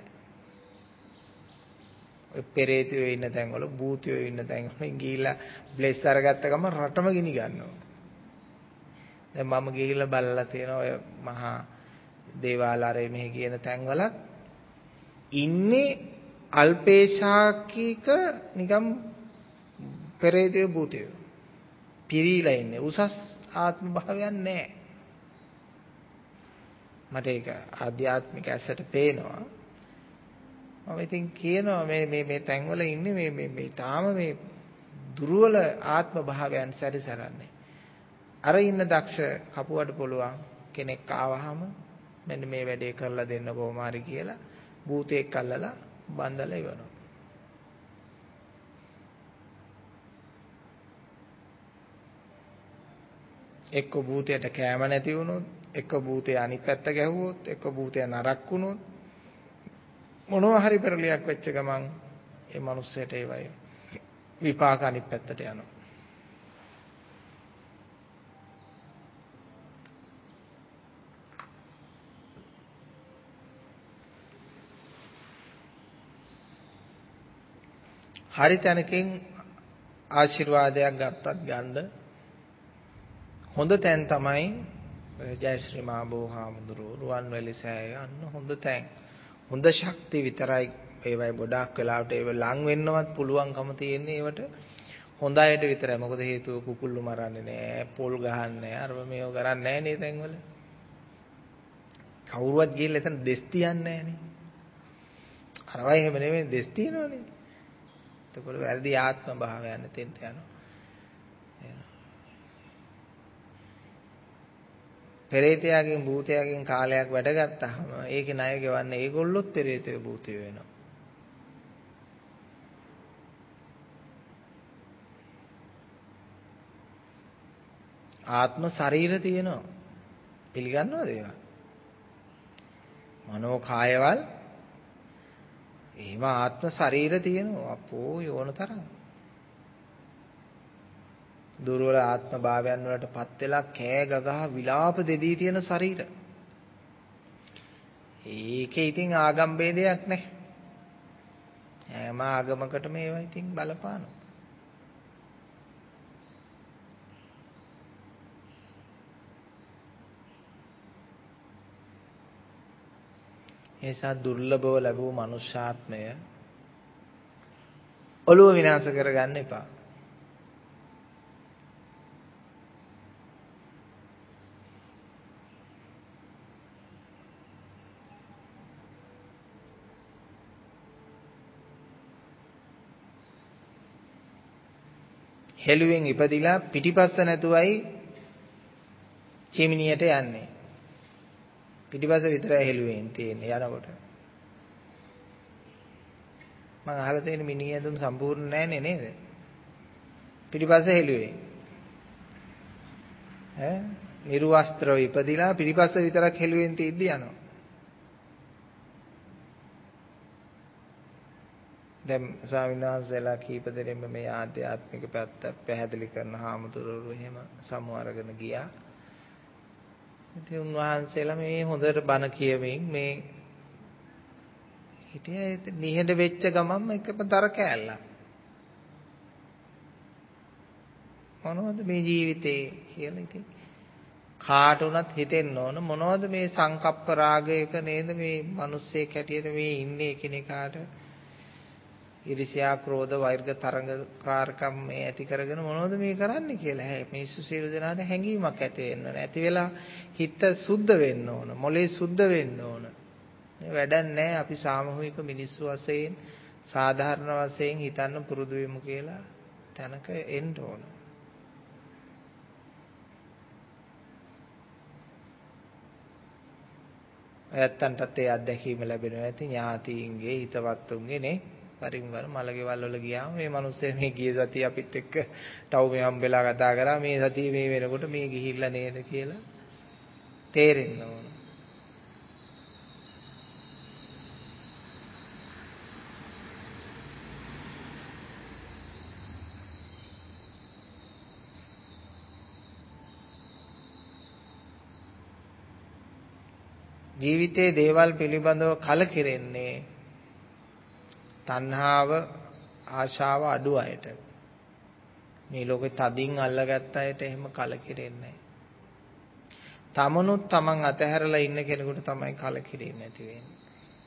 ඔය පෙරේතයෝ ඉන්න තැන්වල භූතයෝ ඉන්න තැන්වල ගිහිල්ලා බ්ලෙස් අරගත්ත ගමන් රටම ගිනි ගන්නවා. දැන් මම ගිහිල්ලා බලලා තියෙනවා ඔය මහා දේවාලරේ මෙහි කියන තැන්වල ඉන්නේ අල්පේශාකික නිකම් පෙරේතයෝ භූතයෝ. පිරීලා ඉන්නේ. උසස් ආත්ම භාවයක් නැහැ. මට ඒක ආධ්‍යාත්මික ඇසට පේනවා. මම ඉතින් කියනවා මේ මේ මේ තැන්වල ඉන්නේ මේ මේ මේ තාම මේ දුර්වල ආත්ම භාවයන් සැරිසරන්නේ. අර ඉන්න දක්ෂ කපුවට පුළුවන් කෙනෙක් ආවහම මෙන්න මේ වැඩේ කරලා දෙන්න කොහොම හරි කියලා භූතයෙක් අල්ලලා බන්දලා ඉවනවා. එක්ක භූතයට කැම නැති වුණොත්, එක්ක භූතය අනිත් පැත්ත ගැහුවොත්, එක්ක භූතය නරක් වුණොත් මොනවා හරි පෙරලියක් වෙච්ච ගමන් ඒ මනුස්සයට ඒ වගේ විපාක අනිත් පැත්තට යනවා. හරි තැනකින් ආශිර්වාදයක් ගත්තත් ගන්න හොඳ තැන් තමයි ජයශ්‍රී මහබෝ හාමුදුරුවෝ රුවන්වැලි සෑය යන්න හොඳ තැන්. හොඳ ශක්තිය විතරයි ඒවයි ගොඩාක් වෙලාවට ඒව ලං වෙන්නවත් පුළුවන්කම තියෙන්නේ ඒවට හොඳ අයට විතරයි. මොකද හේතුව කුකුල්ලු මරන්නේ නැහැ, පොල් ගහන්නේ නැහැ, අරව මේව කරන්නේ නැහැ නේ තැන්වල. කවුරුවත් ගිහිල්ලා එතන දෙස් තියන්නේ නැහැ නේ. අරවයි එහෙම නෙමෙයි දෙස් තියනවනේ. එතකොට වැරදි ආත්ම භාවයන් තෙන්ට යනවා. පෙරේතයාගෙන් භූතයාගෙන් කාලයක් වැඩ ගත්තාම ඒකේ ණය ගෙවන්නේ ඒගොල්ලොත් පෙරේතයෝ භූතයෝ වෙනවා. ආත්ම ශරීර තියෙනවා. පිළිගන්නවද ඒවා? මනෝ කායවල ඒවා ආත්ම ශරීර තියෙනවා. අපෝ යෝන තරම්. දුර්වල ආත්ම භාවයන් වලට පත් වෙලා කෑ ගගහ විලාප දෙදී තියෙන ශරීර. ඒකේ ඉතින් ආගම් ભેදයක් නැහැ. හැම ආගමකටම ඒවා ඉතින් බලපානවා. ඒසා දුර්ලභව ලැබූ මනුෂ්‍යාත්මය ඔළුව විනාශ කරගන්න එපා. හෙළුවෙන් ඉපදිලා පිටිපස්ස නැතුවයි චිමිනියට යන්නේ. පිටිපස්ස විතරයි හෙළුවෙන් තියෙන්නේ යනකොට. මම අහලා තියෙන මිනිහදුන් සම්පූර්ණ නැන්නේ නේද? පිටිපස්ස හෙළුවේ. ඈ නිර්වස්ත්‍රව ඉපදිලා පිටිපස්ස විතරක් හෙළුවෙන් තියද්දි යනවා. දැන් ස්වාමීන් වහන්සේලා කීප දෙනෙක්ම මේ ආධ්‍යාත්මික පැත්ත පැහැදිලි කරන හාමුදුරුවෝ එහෙම සමු අරගෙන ගියා. ඉතින් උන්වහන්සේලා මේ හොඳට බණ කියමින් මේ හිටියේ නිහඬ වෙච්ච ගමන්ම එකම දර කෑල්ලක්. මොනවද මේ ජීවිතේ කියලා ඉතින් කාට උනත් හිතෙන්න ඕන මොනවද මේ සංකප්ප රාගයක නේද මේ මිනිස්සෙක් හැටියට මේ ඉන්නේ එකිනෙකාට ඊර්ෂ්‍යා ක්‍රෝධ වෛර්ග තරංගකාරකම් මේ ඇති කරගෙන මොනවද මේ කරන්නේ කියලා. හැ මිනිස්සු සියලු දෙනාට හැඟීමක් ඇති වෙන්න ඕන. ඇති වෙලා හිත සුද්ධ වෙන්න ඕන. මොලේ සුද්ධ වෙන්න ඕන. මේ වැඩක් නැහැ අපි සාමූහික මිනිස්සු වශයෙන් සාධාරණ වශයෙන් හිතන්න පුරුදු වෙමු කියලා තැනක එන්න ඕන. ඇත්තන්ටත් ඒ අත්දැකීම ලැබෙනවා. ඇති ඥාතීන්ගේ හිතවත්තුන්ගේ නේ පරිම වර මලකෙවල් වල ගියාම මේ මිනිස්සු මේ ගිය සතිය අපිත් එක්ක ටවුමේ හම්බෙලා කතා කරා මේ සතිය මේ වෙනකොට මේ ගිහිල්ලා නේද කියලා තේරෙන්න ඕන. ජීවිතයේ දේවල් පිළිබඳව කලකිරෙන්නේ තණ්හාව ආශාව අඩු අයට. මේ ලෝකේ තදින් අල්ලගත්ත අයට එහෙම කලකිරෙන්නේ නැහැ. තමනුත් තමන් අතහැරලා ඉන්න කෙනෙකුට තමයි කලකිරෙන්නේ නැති වෙන්නේ.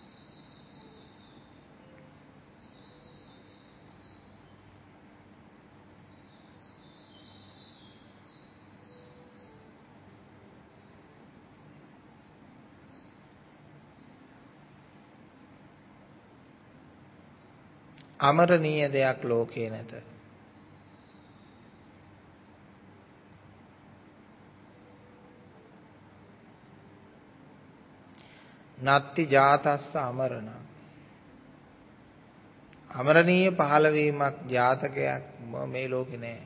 අමරණීය දෙයක් ලෝකේ නැත. නත්ති ජාතස්ස අමරණ. අමරණීය පහළ වීමක් ජාතකයක් මේ ලෝකේ නැහැ.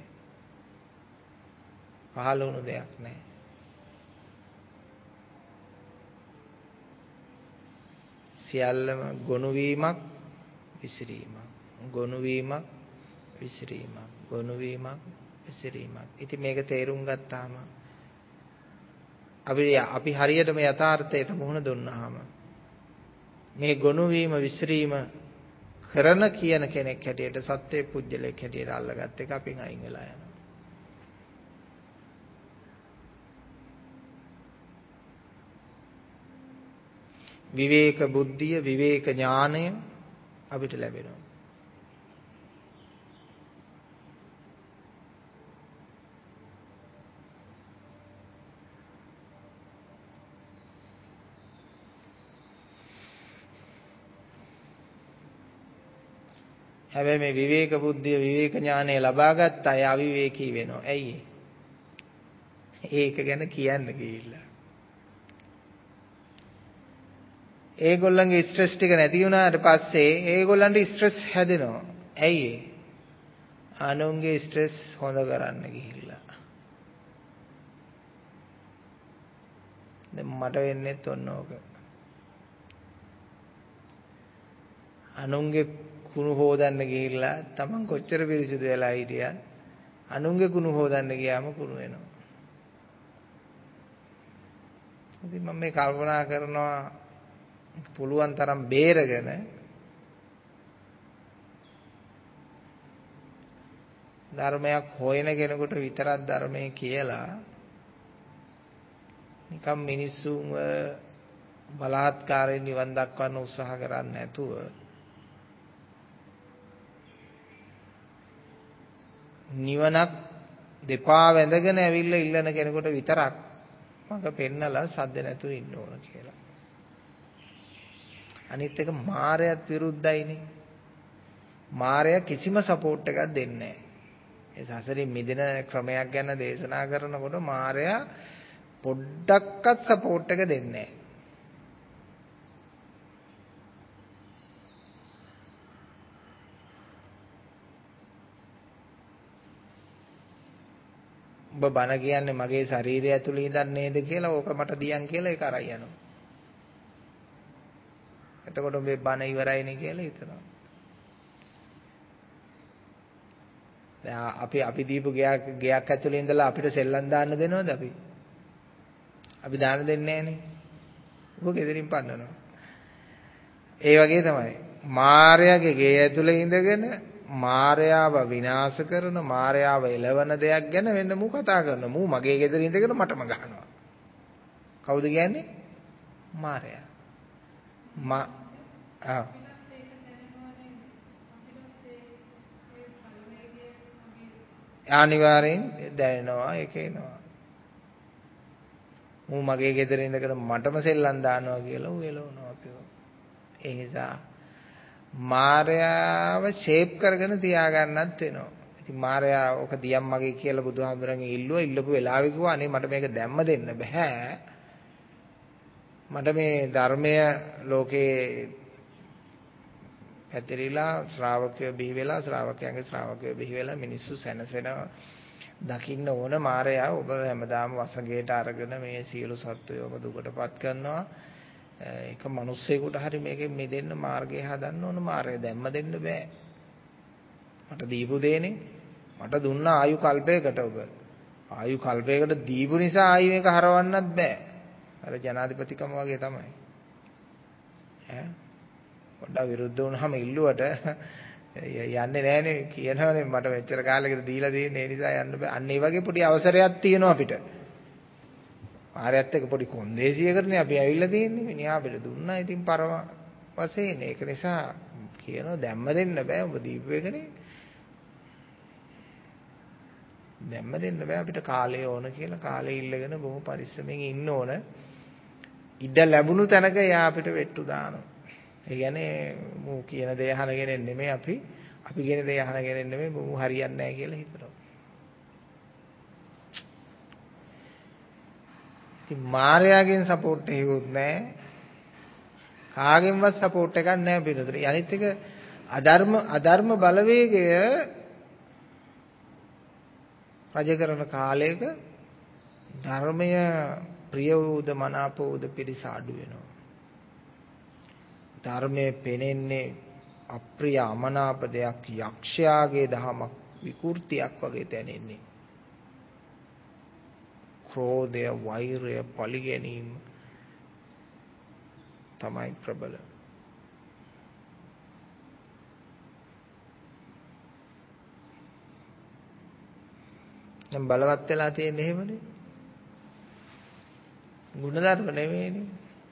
පහළ වුණු දෙයක් නැහැ. සියල්ලම ගොනු වීමක් විසිරීමක්. ගොනු වීමක් විසිරීමක්. ගොනු වීමක් විසිරීමක්. ඉතින් මේක තේරුම් ගත්තාම අපි අපි හරියටම යථාර්ථයට මුහුණ දුන්නාම මේ ගොනු වීම විසිරීම කරන කියන කෙනෙක් හැටියට සත්‍ය පුජ්‍යලයක් හැටියට අල්ලගත්ත එක අපින් අයින් වෙලා යනවා. විවේක බුද්ධිය විවේක ඥානය අපිට ලැබෙනවා. හැබැයි මේ විවේක බුද්ධිය විවේක ඥානය ලබාගත් අය අවිවේකී වෙනවා. ඇයි ඒක ගැන කියන්න ගිහිල්ලා. ඒගොල්ලන්ගේ ස්ට්‍රෙස් ටික නැති වුණාට පස්සේ ඒගොල්ලන්ට ස්ට්‍රෙස් හැදෙනවා. ඇයි අනුන්ගේ ස්ට්‍රෙස් හොඳ කරන්න ගිහිල්ලා. දැන් මට වෙන්නේත් ඔන්න ඕක. අනුන්ගේ කුණු හොදන්න ගිහිල්ලා Taman කොච්චර පිරිසිදු වෙලා හිටියත් අනුන්ගේ කුණු හොදන්න ගියාම කුණු වෙනවා. ඉතින් මම මේ කල්පනා කරනවා පුළුවන් තරම් බේරගෙන ධර්මයක් හොයන කෙනෙකුට විතරක් ධර්මයේ කියලා නිකම් මිනිස්සුන්ව බලාත්කාරයෙන් නිවන් දක්වන්න උත්සාහ කරන්නේ නැතුව නිවනක් දෙපා වැඳගෙන ඇවිල්ලා ඉල්ලන කෙනෙකුට විතරක් මඟ පෙන්නලා සද්ද නැතුව ඉන්න ඕන කියලා. අනිත් එක මායයත් විරුද්ධයිනේ. මායя කිසිම සපෝට් එකක් දෙන්නේ නැහැ. ඒ සසරින් මිදෙන ක්‍රමයක් ගැන දේශනා කරනකොට මායя පොඩ්ඩක්වත් සපෝට් එක දෙන්නේ නැහැ. ඔබ බන කියන්නේ මගේ ශරීරය ඇතුළේ ඉඳන් නේද කියලා ඕක මට දියන් කියලා ඒක අරයි යනවා. එතකොට මේ බන ඉවරයිනේ කියලා හිතනවා. දැන් අපි අපි දීපු ගයක් ගයක් ඇතුළේ ඉඳලා අපිට සෙල්ලම් දාන්න දෙනවද අපි? අපි දාන්න දෙන්නේ නැහනේ. ඔබ ගෙදරින් පන්නනවා. ඒ වගේ තමයි. මායාවේ ගේ ඇතුලේ ඉඳගෙන මායාව විනාශ කරන මායාව එළවන දෙයක් ගැන වෙන්න මූ කතා කරනවා. මූ මගේ ගෙදර ඉඳගෙන මටම ගහනවා. කවුද කියන්නේ? මායාව. මා ආ අනිවාර්යෙන් දැනෙනවා ඒක එනවා. මූ මගේ ගෙදර ඉඳගෙන මටම සෙල්ලම් දානවා කියලා ඌ එළවනවා අපිව. ඒ නිසා මායාව ෂේප් කරගෙන තියාගන්නත් වෙනවා. ඉතින් මායාව ඔක දියම් මගේ කියලා බුදුහාමුදුරන්ගෙන් ඉල්ලුවා. ඉල්ලපු වෙලාවෙ කිව්වා අනේ මට මේක දැම්ම දෙන්න බෑ. මට මේ ධර්මය ලෝකේ ඇතරිලා ශ්‍රාවකයෝ බිහි වෙලා ශ්‍රාවකයන්ගේ ශ්‍රාවකයෝ බිහි වෙලා මිනිස්සු සැනසෙනවා දකින්න ඕන මායාව ඔබ හැමදාම වසඟයට අරගෙන මේ සියලු සත්වයෝම දුකටපත් කරනවා. ඒක මිනිස්සෙකුට හරි මේකෙන් මිදෙන්න මාර්ගය හදන්න ඕන. මාර්ගය දැම්ම දෙන්න බෑ. මට දීපු දේනේ. මට දුන්න ආයු කල්පයකට ඔබ. ආයු කල්පයකට දීපු නිසා ආයු මේක හරවන්නත් බෑ. අර ජනාධිපතිකම වගේ තමයි. ඈ පොඩ්ඩක් විරුද්ධ වුණාම ඉල්ලුවට යන්නේ නැහනේ කියනවනේ මට මෙච්චර කාලෙකට දීලා තියෙන්නේ ඒ නිසා යන්න බෑ. අන්න ඒ වගේ පොඩි අවසරයක් තියෙනවා අපිට. ආරයත් එක පොඩි කොන්දේසියකටනේ අපි ඇවිල්ලා තියෙන්නේ. මිනිහා අපිට දුන්නා. ඉතින් පරම වශයෙන් ඒක නිසා කියනවා දැම්ම දෙන්න බෑ. ඔබ දීපු එකනේ. දැම්ම දෙන්න බෑ අපිට කාලය ඕන කියලා කාලය ඉල්ලගෙන බොහොම පරිස්සමෙන් ඉන්න ඕන. ඉඩ ලැබුණු තැනක යා අපිට වෙට්ටු දානවා. ඒ කියන්නේ මූ කියන දේ අහනගෙන නෙමෙයි අපි අපි කියන දේ අහනගෙන නෙමෙයි මූ හරියන්නේ නැහැ කියලා හිතනවා. ඉතින් මායාවෙන් සපෝට් එකකුත් නැහැ. කාගෙන්වත් සපෝට් එකක් නැහැ පිටතට. අනිත් එක අධර්ම අධර්ම බලවේගය රජ කරන කාලයක ධර්මය ප්‍රිය වූද මනාප වූද පිරිස අඩු වෙනවා. ධර්මයේ පෙනෙන්නේ අප්‍රිය අමනාප දෙයක් යක්ෂයාගේ දහමක් විකෘතියක් වගේ දැනෙන්නේ. ක්‍රෝධය, වෛරය, පලිගැනීම තමයි ප්‍රබල. නම් බලවත් වෙලා තියෙන්නේ එහෙමනේ. ගුණධර්ම නෙවෙයිනේ.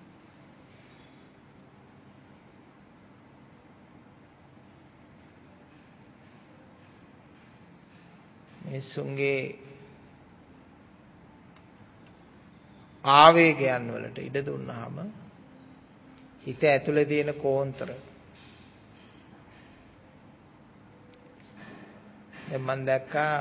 මිනිසුන්ගේ ආවේගයන් වලට ඉඩ දුන්නාම හිත ඇතුලේ තියෙන කෝන්තර දැන් මම දැක්කා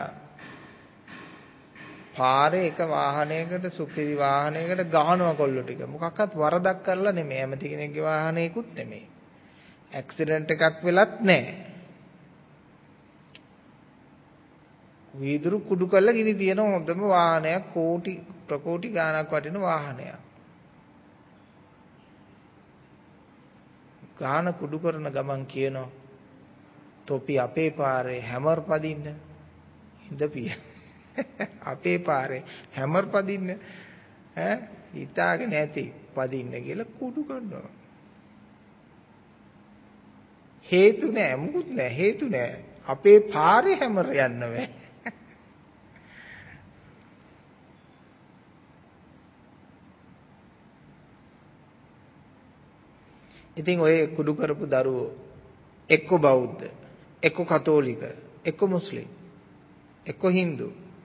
පාරේ එක වාහනයකට සුපිරි වාහනයකට ගහනවා කොල්ලෝ ටික මොකක්වත් වරදක් කරලා නෙමෙයි හැමති කෙනෙක්ගේ වාහනයකුත් නෙමෙයි ඇක්සිඩන්ට් එකක් වෙලත් නැහැ වීදුරු කුඩු කරලා ගිනි තියන හොඳම වාහනයක් කෝටි ප්‍රකෝටි ගාණක් වටින වාහනයක්. ගාන කුඩු කරන ගමන් කියනවා තොපි අපේ පාරේ හැමර් පදින්න ඉඳපිය. අපේ පාරේ හැමර් පදින්න ඈ හිතාගෙන ඇති පදින්න කියලා කුඩු කරනවා. හේතු නෑ මුකුත් නෑ හේතු නෑ අපේ පාරේ හැමර් යන්න බෑ. ඉතින් ඔය කුඩු කරපු දරුවෝ එක්ක බෞද්ධ එක්ක කතෝලික එක්ක මුස්ලිම් එක්ක හින්දු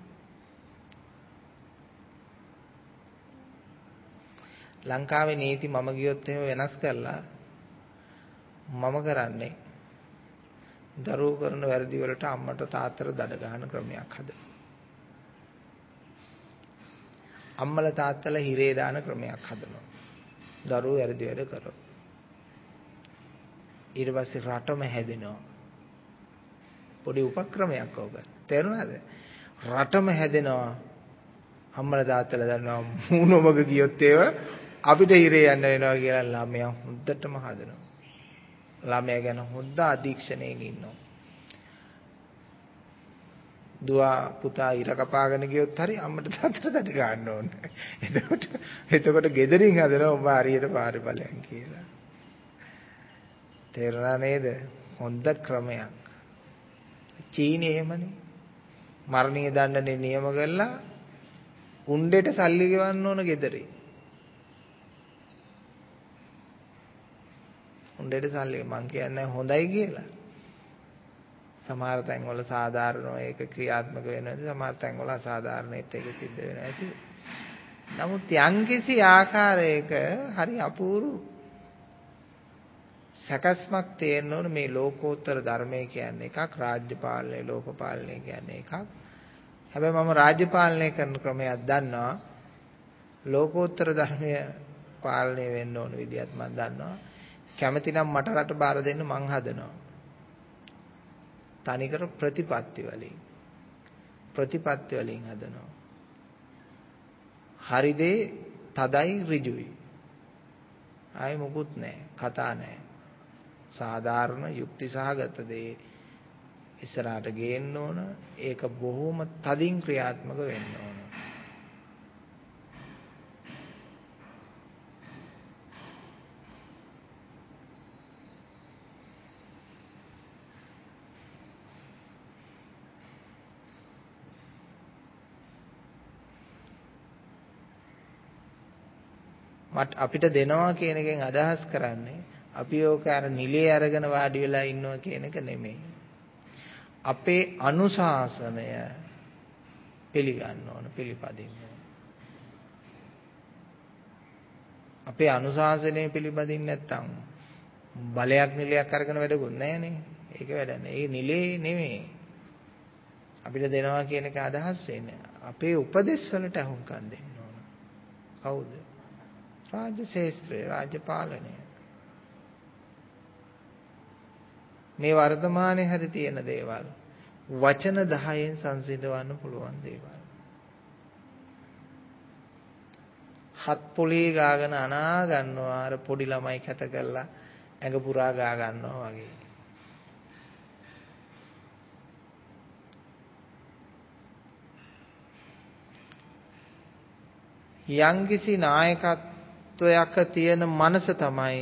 ලංකාවේ නීති මම ගියොත් එහෙම වෙනස් කරලා මම කරන්නේ දරුවෝ කරන වැරදි වලට අම්මට තාත්තට දඩ ගන්න ක්‍රමයක් හදලා අම්මලා තාත්තලා හිරේ දාන ක්‍රමයක් හදනවා දරුවෝ වැරදි වැඩ කරනවා ඊට පස්සේ රටම හැදෙනවා පොඩි උපක්‍රමයක් ඕක තේරුණාද රටම හැදෙනවා අම්මලා තාත්තලා දන්නවා මූණොමග ගියොත් ඒව අපිට හිරේ යන්න වෙනවා කියලා ළමයා හොද්දටම හදනවා ළමයා ගැන හොද්ද අධීක්ෂණයෙන් ඉන්නවා දුව පුතා ඉර කපාගෙන ගියොත් හරි අම්මට තාත්තට දඩ ගන්න ඕනේ එතකොට එතකොට ගෙදරින් හදනවා ඔබ හරියට පාරේ ඵලයන් කියලා තේරුණා නේද? හොඳ ක්‍රමයක්. චීනි එහෙමනේ. මරණීය දඬුවම් නියම කළා උණ්ඩේට සල්ලි ගෙවන්න ඕන ගෙදරේ. උණ්ඩේට සල්ලි මං කියන්නේ හොඳයි කියලා. සමහර තැන්වල සාධාරණව ඒක ක්‍රියාත්මක වෙනවා. සමහර තැන්වල අසාධාරණෙත් ඒක සිද්ධ වෙනවා ඇති. නමුත් යම්කිසි ආකාරයක හරි අපූර්ව සකස්මක් තියෙන්න ඕන මේ ලෝකෝත්තර ධර්මය කියන්නේ එකක්, රාජ්‍ය පාලනය, ලෝක පාලනය කියන්නේ එකක්. හැබැයි මම රාජ්‍ය පාලනය කරන ක්‍රමයක් දන්නවා. ලෝකෝත්තර ධර්මය පාලනය වෙන්න ඕන විදිහත් මම දන්නවා. කැමතිනම් මට රට බාර දෙන්න මං හදනවා. තනිකර ප්‍රතිපත්ති වලින් ප්‍රතිපත්ති වලින් හදනවා. හරි දේ තදයි ඍජුයි. ආයි මොකුත් නැහැ. කතා නැහැ. සාධාරණ යුක්ති සහගත දේ ඉස්සරහට ගේන්න ඕන. ඒක බොහොම තදින් ක්‍රියාත්මක වෙන්න ඕන. මට අපිට දෙනවා කියන එකෙන් අදහස් කරන්නේ අපි ඕක අර නිලයේ අරගෙන වාඩි වෙලා ඉන්නවා කියන එක නෙමෙයි. අපේ අනුශාසනය පිළිගන්න ඕන පිළිපදින්න ඕන. අපේ අනුශාසනය පිළිපදින්න නැත්නම් බලයක් නිලයක් අරගෙන වැඩකුත් නැහනේ. ඒක වැඩ නැහැ. ඒ නිලේ නෙමෙයි. අපිට දෙනවා කියන එක අදහස් වෙන්නේ. අපේ උපදෙස් වලට අහුම්කම් දෙන්න ඕන. කවුද? රාජ්‍ය ශාස්ත්‍රය, රාජ්‍ය පාලනය. මේ වර්තමානයේ හරි තියෙන දේවල් වචන දහයෙන් සංසිඳවන්න පුළුවන් දේවල්. හත් පොලේ ගාගෙන අනා ගන්නවා අර පොඩි ළමයි කැත කරලා ඇඟ පුරා ගා ගන්නවා වගේ. යම්කිසි නායකත්වයක තියෙන මනස තමයි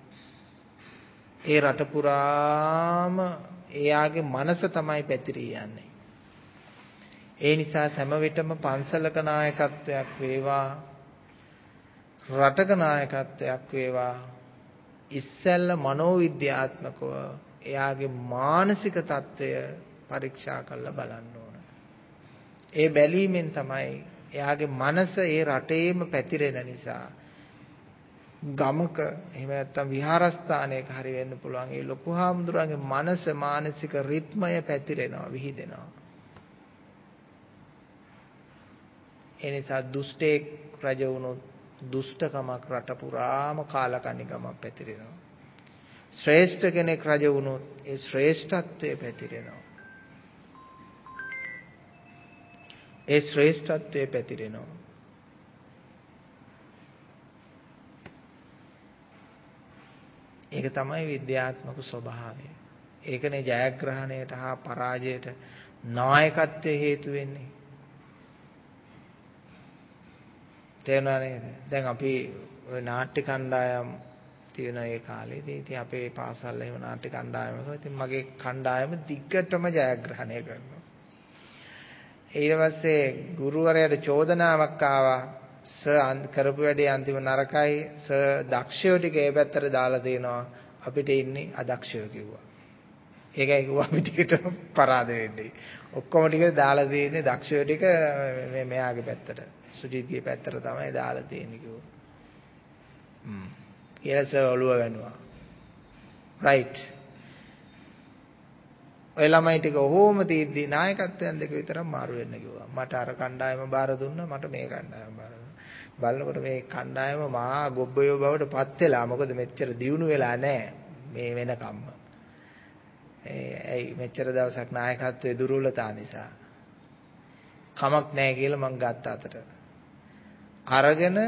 ඒ රට පුරාම එයාගේ මනස තමයි පැතිරී යන්නේ. ඒ නිසා හැම විටම පන්සලක නායකත්වයක් වේවා රටක නායකත්වයක් වේවා ඉස්සෙල්ල මනෝවිද්‍යාත්මකව එයාගේ මානසික තත්ත්වය පරීක්ෂා කරලා බලන්න ඕන. ඒ බැලීමෙන් තමයි එයාගේ මනස ඒ රටේම පැතිරෙන නිසා ගමක එහෙම නැත්නම් විහාරස්ථානයක හරි වෙන්න පුළුවන්. ඒ ලොකු හාමුදුරන්ගේ මනස මානසික රිද්මය පැතිරෙනවා, විහිදෙනවා. ඒ නිසා දුෂ්ටෙක් රජ වුණොත් දුෂ්ටකමක් රට පුරාම කාලකන්නිකමක් පැතිරෙනවා. ශ්‍රේෂ්ඨ කෙනෙක් රජ වුණොත් ඒ ශ්‍රේෂ්ඨත්වය පැතිරෙනවා. ඒ ශ්‍රේෂ්ඨත්වය පැතිරෙනවා. ඒක තමයි විද්‍යාත්මක ස්වභාවය. ඒකනේ ජයග්‍රහණයට හා පරාජයට නායකත්වයේ හේතු වෙන්නේ. තේරුණා නේද? දැන් අපි ওই නාට්‍ය කණ්ඩායම් තියෙන ඒ කාලේදී ඉතින් අපේ පාසල් එහෙම නාට්‍ය කණ්ඩායමක ඉතින් මගේ කණ්ඩායම දිග්ගටම ජයග්‍රහණය කරනවා. ඊට පස්සේ ගුරුවරයාට චෝදනාවක් ආවා. සර් කරපු වැඩේ අන්තිම නරකයි. සර් දක්ෂයෝ ටික ඒ පැත්තට දාලා දෙනවා. අපිට ඉන්නේ අදක්ෂයෝ කිව්වා. ඒකයි කිව්වා අපි ටිකට පරාද වෙන්නේ. ඔක්කොම ටික දාලා දෙන්නේ දක්ෂයෝ ටික මේ මෙයාගේ පැත්තට. සුජීත්ගේ පැත්තට තමයි දාලා තියෙන්නේ කිව්වා. හ්ම්. කියලා සර් ඔළුව වැනුවා. රයිට්. ඔය ළමයි ටික ඔහොම තීද්දි නායකත්වයන් දෙක විතරක් මාරු වෙන්න කිව්වා. මට අර කණ්ඩායම බාර දුන්නා, මට මේ කණ්ඩායම බාර දුන්නා. බලනකොට මේ කණ්ඩායම මහා ගොබ්බයෝ බවට පත් වෙලා. මොකද මෙච්චර දියුණු වෙලා නැහැ මේ වෙනකම්ම. ඒ ඇයි මෙච්චර දවසක් නායකත්වයේ දුර්වලතා නිසා. කමක් නැහැ කියලා මං ගත්ත අතට. අරගෙන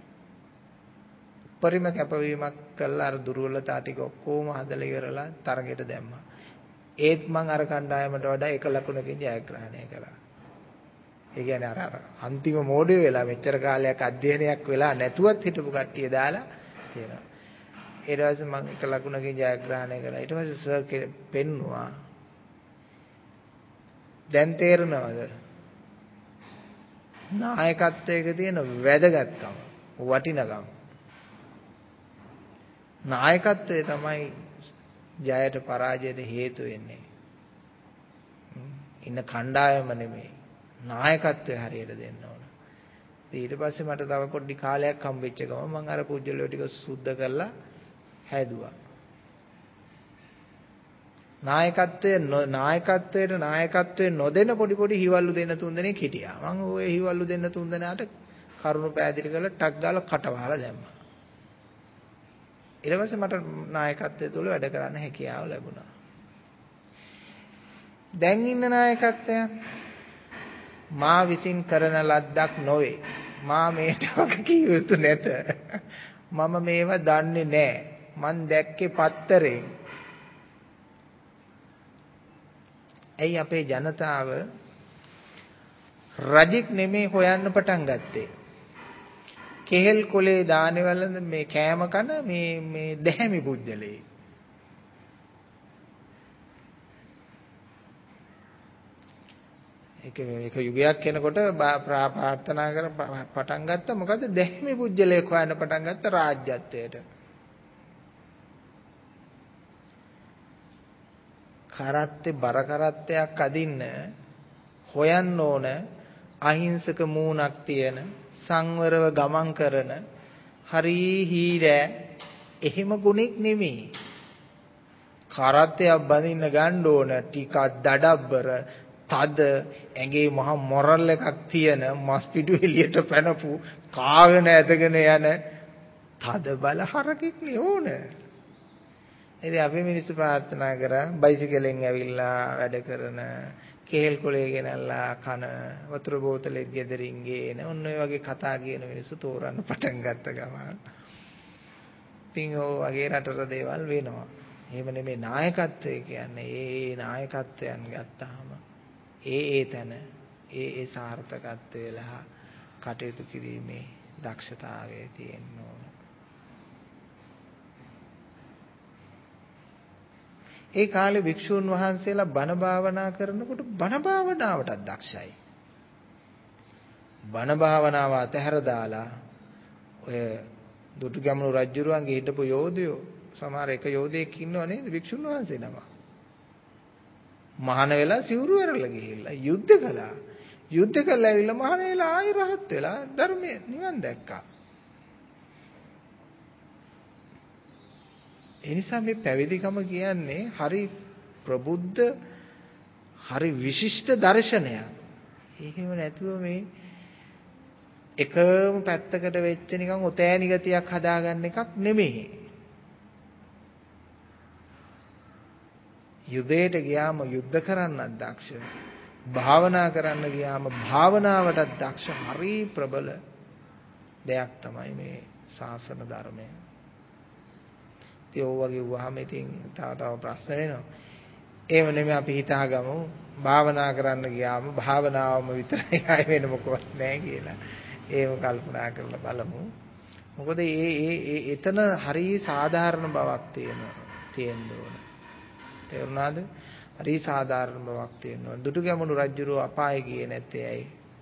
පරිම කැපවීමක් කළා අර දුර්වලතා ටික ඔක්කොම හදලා ඉවරලා තරගෙට දැම්මා. ඒත් මං අර කණ්ඩායමට වඩා එක ලකුණකින් ජයග්‍රහණය කළා. ඒ කියන්නේ අර අර අන්තිම මෝඩය වෙලා මෙච්චර කාලයක් අධ්‍යයනයක් වෙලා නැතුවත් හිටපු කට්ටිය දාලා තියෙනවා. ඊට පස්සේ මම එක ලකුණකින් ජයග්‍රහණය කළා. ඊට පස්සේ සර් පෙන්නුවා. දැන් තේරෙනවද? නායකත්වයක තියෙන වැදගත්කම, වටිනකම. නායකත්වය තමයි ජයට පරාජයට හේතු වෙන්නේ. ඉන්න කණ්ඩායම නෙමෙයි. නායකත්වය හරියට දෙන්න ඕන. ඊට පස්සේ මට තව පොඩි කාලයක් හම්බෙච්ච ගමන් මම අර පුජ්‍යලෝ ටික සුද්ධ කරලා හැදුවා. නායකත්වයේ නායකත්වයට නායකත්වයේ නොදෙන පොඩි පොඩි හිවල්ලු දෙන්න තුන් දෙනෙක් හිටියා. මම ওই හිවල්ලු දෙන්න තුන් දෙනාට කරුණු පැහැදිලි කරලා ටක් ගාලා කට වහලා දැම්මා. ඊට පස්සේ මට නායකත්වයේ තුල වැඩ කරන්න හැකියාව ලැබුණා. දැන් ඉන්න නායකත්වයන් මා විසින් කරන ලද්දක් නොවේ. මා මේට වග කිය යුතු නැත. මම මේවා දන්නේ නැහැ. මං දැක්කේ පත්තරේ. ඇයි අපේ ජනතාව රජෙක් නෙමේ හොයන්න පටන් ගත්තේ? කෙහෙල් කොලේ දානවල මේ කෑම කන මේ මේ දැහැමි පුජ්‍යලේ. ඒක මේක යුගයක් වෙනකොට ප්‍රාර්ථනා කර පටන් ගත්තා. මොකද දැහැමි පුජ්‍යලේ හොයන්න පටන් ගත්ත රාජ්‍යත්වයට. කරත්තේ බර කරත්තයක් අදින්න හොයන්න ඕන අහිංසක මූණක් තියෙන සංවරව ගමන් කරන හරි හීරෑ එහෙම ගුණෙක් නෙමෙයි. කරත්තයක් බඳින්න ගන්න ඕන ටිකක් දඩබ්බර තද ඇඟේ මහ මොරල් එකක් තියෙන මස් පිටු එළියට පැනපු කාගෙන ඇදගෙන යන තද බල හරකෙක් නේ ඕන. ඉතින් අපි මිනිස්සු ප්‍රාර්ථනා කරා බයිසිකලෙන් ඇවිල්ලා වැඩ කරන කෙහෙල් කොලේ ගෙනල්ලා කන වතුර බෝතලෙත් ගෙදරින් ගේන ඔන්න ඔය වගේ කතා කියන මිනිස්සු තෝරන්න පටන් ගත්ත ගමන් පිංගෝ වගේ රටට දේවල් වෙනවා. එහෙම නෙමෙයි නායකත්වය කියන්නේ. ඒ ඒ නායකත්වයන් ගත්තාම ඒ ඒ තැන ඒ ඒ සාර්ථකත්වය ලහ කටයුතු කිරීමේ දක්ෂතාවය තියෙන්න ඕන. ඒ කාලේ වික්ෂුන් වහන්සේලා බණ භාවනා කරනකොට බණ භාවනාවටත් දක්ෂයි. බණ භාවනාව අතහැර දාලා ඔය දුටුගැමුණු රජුරුවන්ගේ හිටපු යෝධයෝ සමහර එක යෝධයෙක් ඉන්නව නේද වික්ෂුන් වහන්සේ නම. මහාන වෙලා සිවුරු ඇරලා ගිහිල්ලා යුද්ධ කළා. යුද්ධ කළා ඇවිල්ලා මහාන වෙලා ආයි රහත් වෙලා ධර්මයේ නිවන් දැක්කා. ඒ නිසා මේ පැවිදිකම කියන්නේ හරි ප්‍රබුද්ධ හරි විශිෂ්ට දර්ශනයක්. ඒකෙම නැතුව මේ එකම පැත්තකට වෙච්ච නිකන් ඔතෑණි ගතියක් හදාගන්න එකක් නෙමෙයි. යුදයට ගියාම යුද්ධ කරන්නත් දක්ෂ. භාවනා කරන්න ගියාම භාවනාවටත් දක්ෂ හරි ප්‍රබල දෙයක් තමයි මේ ශාසන ධර්මය. ඒ වගේ වහම ඉතින් තව තව ප්‍රශ්න වෙනවා. ඒව නෙමෙයි අපි හිතාගමු භාවනා කරන්න ගියාම භාවනාවම විතරයි ආය වෙන මොකවත් නැහැ කියලා. ඒව කල්පනා කරලා බලමු. මොකද ඒ ඒ එතන හරි සාධාරණ බවක් තියෙනවා. තියෙන්න ඕන. තේරුණාද? හරි සාධාරණ බවක් තියෙනවා. දුටුගැමුණු රජුරෝ අපායේ ගියේ නැත්තේ ඇයි?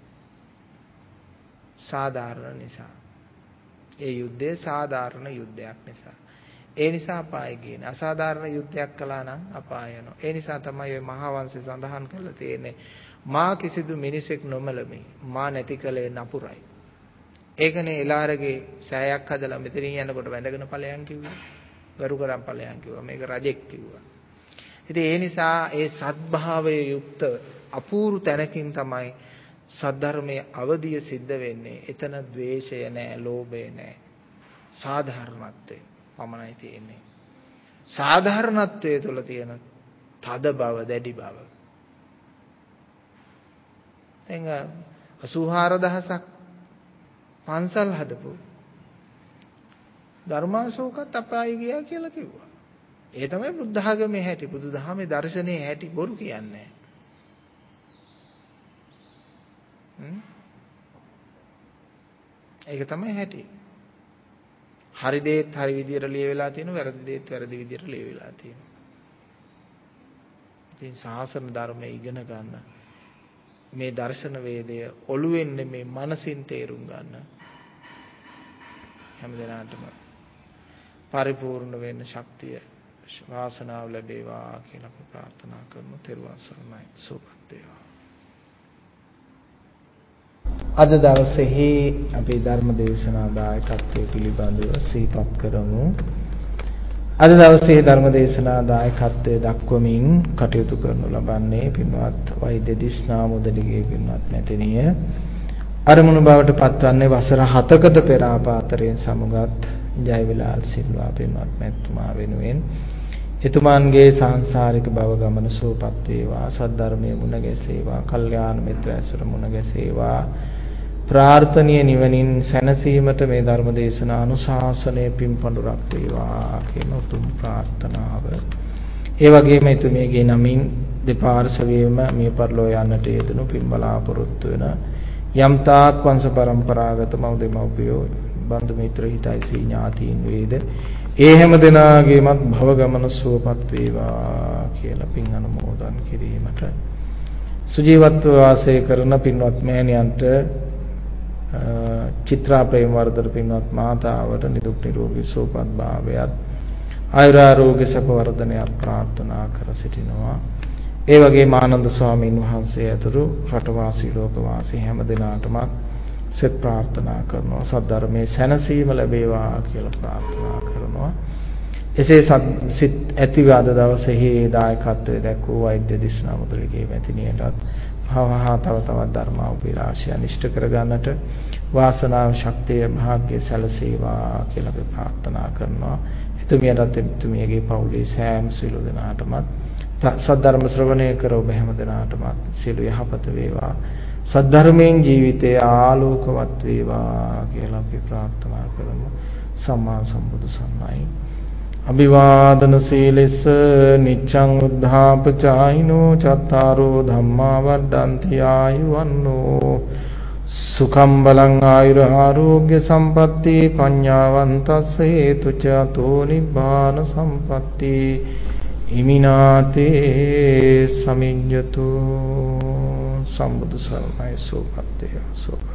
සාධාරණ නිසා. ඒ යුද්ධය සාධාරණ යුද්ධයක් නිසා. ඒ නිසා අපායේ ගියේ. අසාධාරණ යුද්ධයක් කළා නම් අපාය යනවා. ඒ නිසා තමයි ඔය මහා වංශය සඳහන් කරලා තියෙන්නේ මා කිසිදු මිනිසෙක් නොමලමි. මා නැති කලේ නපුරයි. ඒකනේ එලාරගේ සෑයක් හදලා මෙතනින් යනකොට වැඳගෙන ඵලයන් කිව්වා. ගරු කරන් ඵලයන් කිව්වා. මේක රජෙක් කිව්වා. ඉතින් ඒ නිසා ඒ සත්භාවයේ යුක්ත අපූර්ව තැනකින් තමයි සද්ධර්මයේ අවදිය සිද්ධ වෙන්නේ. එතන ද්වේෂය නැහැ, ලෝභය නැහැ. සාධාරණත්වය පමණයි තියෙන්නේ. සාධාරණත්වයේ තුල තියෙන තද බව, දැඩි බව. එංග අසූහාර දහසක් පන්සල් හදපු ධර්මාශෝකත් අපායේ ගියා කියලා කිව්වා. ඒ තමයි බුද්ධ ආගමේ හැටි, බුදු දහමේ දර්ශනයේ හැටි. බොරු කියන්නේ. හ්ම් ඒක තමයි හැටි. හරි දේත් හරි විදියට ලියවිලා තියෙනවා, වැරදි දේත් වැරදි විදියට ලියවිලා තියෙනවා. ඉතින් ශාසන ධර්මයේ ඉගෙන ගන්න මේ දර්ශන වේදය ඔළුවෙන් මේ මනසින් තේරුම් ගන්න හැමදෙනාටම පරිපූර්ණ වෙන්න ශක්තිය වාසනාව ලැබේවා කියලා අපි ප්‍රාර්ථනා කරමු. තෙරුවන් සරණයි. සුවපත් වේවා. අද දවසේහි අපි ධර්ම දේශනා දායකත්වයේ පිළිබඳව සිහිපත් කරමු. අද දවසේ ධර්ම දේශනා දායකත්වයේ දක්වමින් කටයුතු කරනු ලබන්නේ පින්වත් වෛද්‍ය දිස්නා මුදලිගේ පින්වත් මැතිණිය. අරමුණු බවට පත්වන්නේ වසර හතකට පෙර ආපාතරයෙන් සමුගත් ජයවිලාල් සිල්වා පින්වත් මැතිතුමා වෙනුවෙන් එතුමාන්ගේ සංසාරික භව ගමන සුවපත් වේවා, සද්ධර්මයේ මුණ ගැසේවා, කල්යාණ මිත්‍ර ඇසුර මුණ ගැසේවා, ප්‍රාර්ථනීය නිවනින් සැනසීමට මේ ධර්ම දේශනා අනුශාසනය පින්පඬුරක් වේවා කියන උතුම් ප්‍රාර්ථනාව. ඒ වගේම එතුමියගේ නමින් දෙපාර්ශවයේම මිය පරලෝ යන්නට යෙදුණු පින් බලාපොරොත්තු වෙන යම් තාක් වංශ පරම්පරාගත මව් දෙමව්පියෝ බන්දු මිත්‍ර හිතයිසී ඥාතීන් වේද ඒ හැම දෙනාගේමත් භව ගමන සුවපත් වේවා කියලා පින් අනුමෝදන් කිරීමට සුජීවත්ව වාසය කරන පින්වත් මෑණියන්ට චිත්‍රා ප්‍රේමවර්ධන පින්වත් මාතාවට නිදුක් නිරෝගී සුවපත් භාවයත් ආයුර ආරෝග්‍ය සැප වර්ධනයක් ප්‍රාර්ථනා කර සිටිනවා. ඒ වගේම ආනන්ද ස්වාමීන් වහන්සේ ඇතුළු රටවාසී ලෝකවාසී හැම දිනාටම සෙත් ප්‍රාර්ථනා කරනවා. සද්ධර්මයේ සැනසීම ලැබේවා කියලා ප්‍රාර්ථනා කරනවා. එසේ සිත් ඇතිව අද දවසේහි දායකත්වයේ දැක්වූ වෛද්‍ය දිස්නා මුදලිගේ මැතිණියටත් භවහා තව තවත් ධර්මාභිලාෂය නිෂ්ඨ කර ගන්නට වාසනාව ශක්තිය භාග්‍ය සැලසේවා කියලා අපි ප්‍රාර්ථනා කරනවා. එතුමියටත් එතුමියගේ පවුලේ සෑම සියලු දෙනාටම සද්ධර්ම ශ්‍රවණය කර ඔබ හැම දෙනාටම සියලු යහපත වේවා. සද්ධර්මයෙන් ජීවිතය ආලෝකවත් වේවා කියලා අපි ප්‍රාර්ථනා කරමු. සම්මා සම්බුදු සරණයි. අභිවාදන සීලෙස නිච්ඡං උද්ධාපචායිනෝ චත්තාරෝ ධම්මා වඩ්ඩන්ති ආයුවන්නෝ සුඛම් බලං ආයුර ආරෝග්‍ය සම්පatti පඤ්ඤාවන්තස්ස හේතුච අතෝ නිබ්බාන සම්පatti හිමිනාතේ සමිඤ්ඤතු සම්බුදු සරණයි. සෝපත්තේ සෝප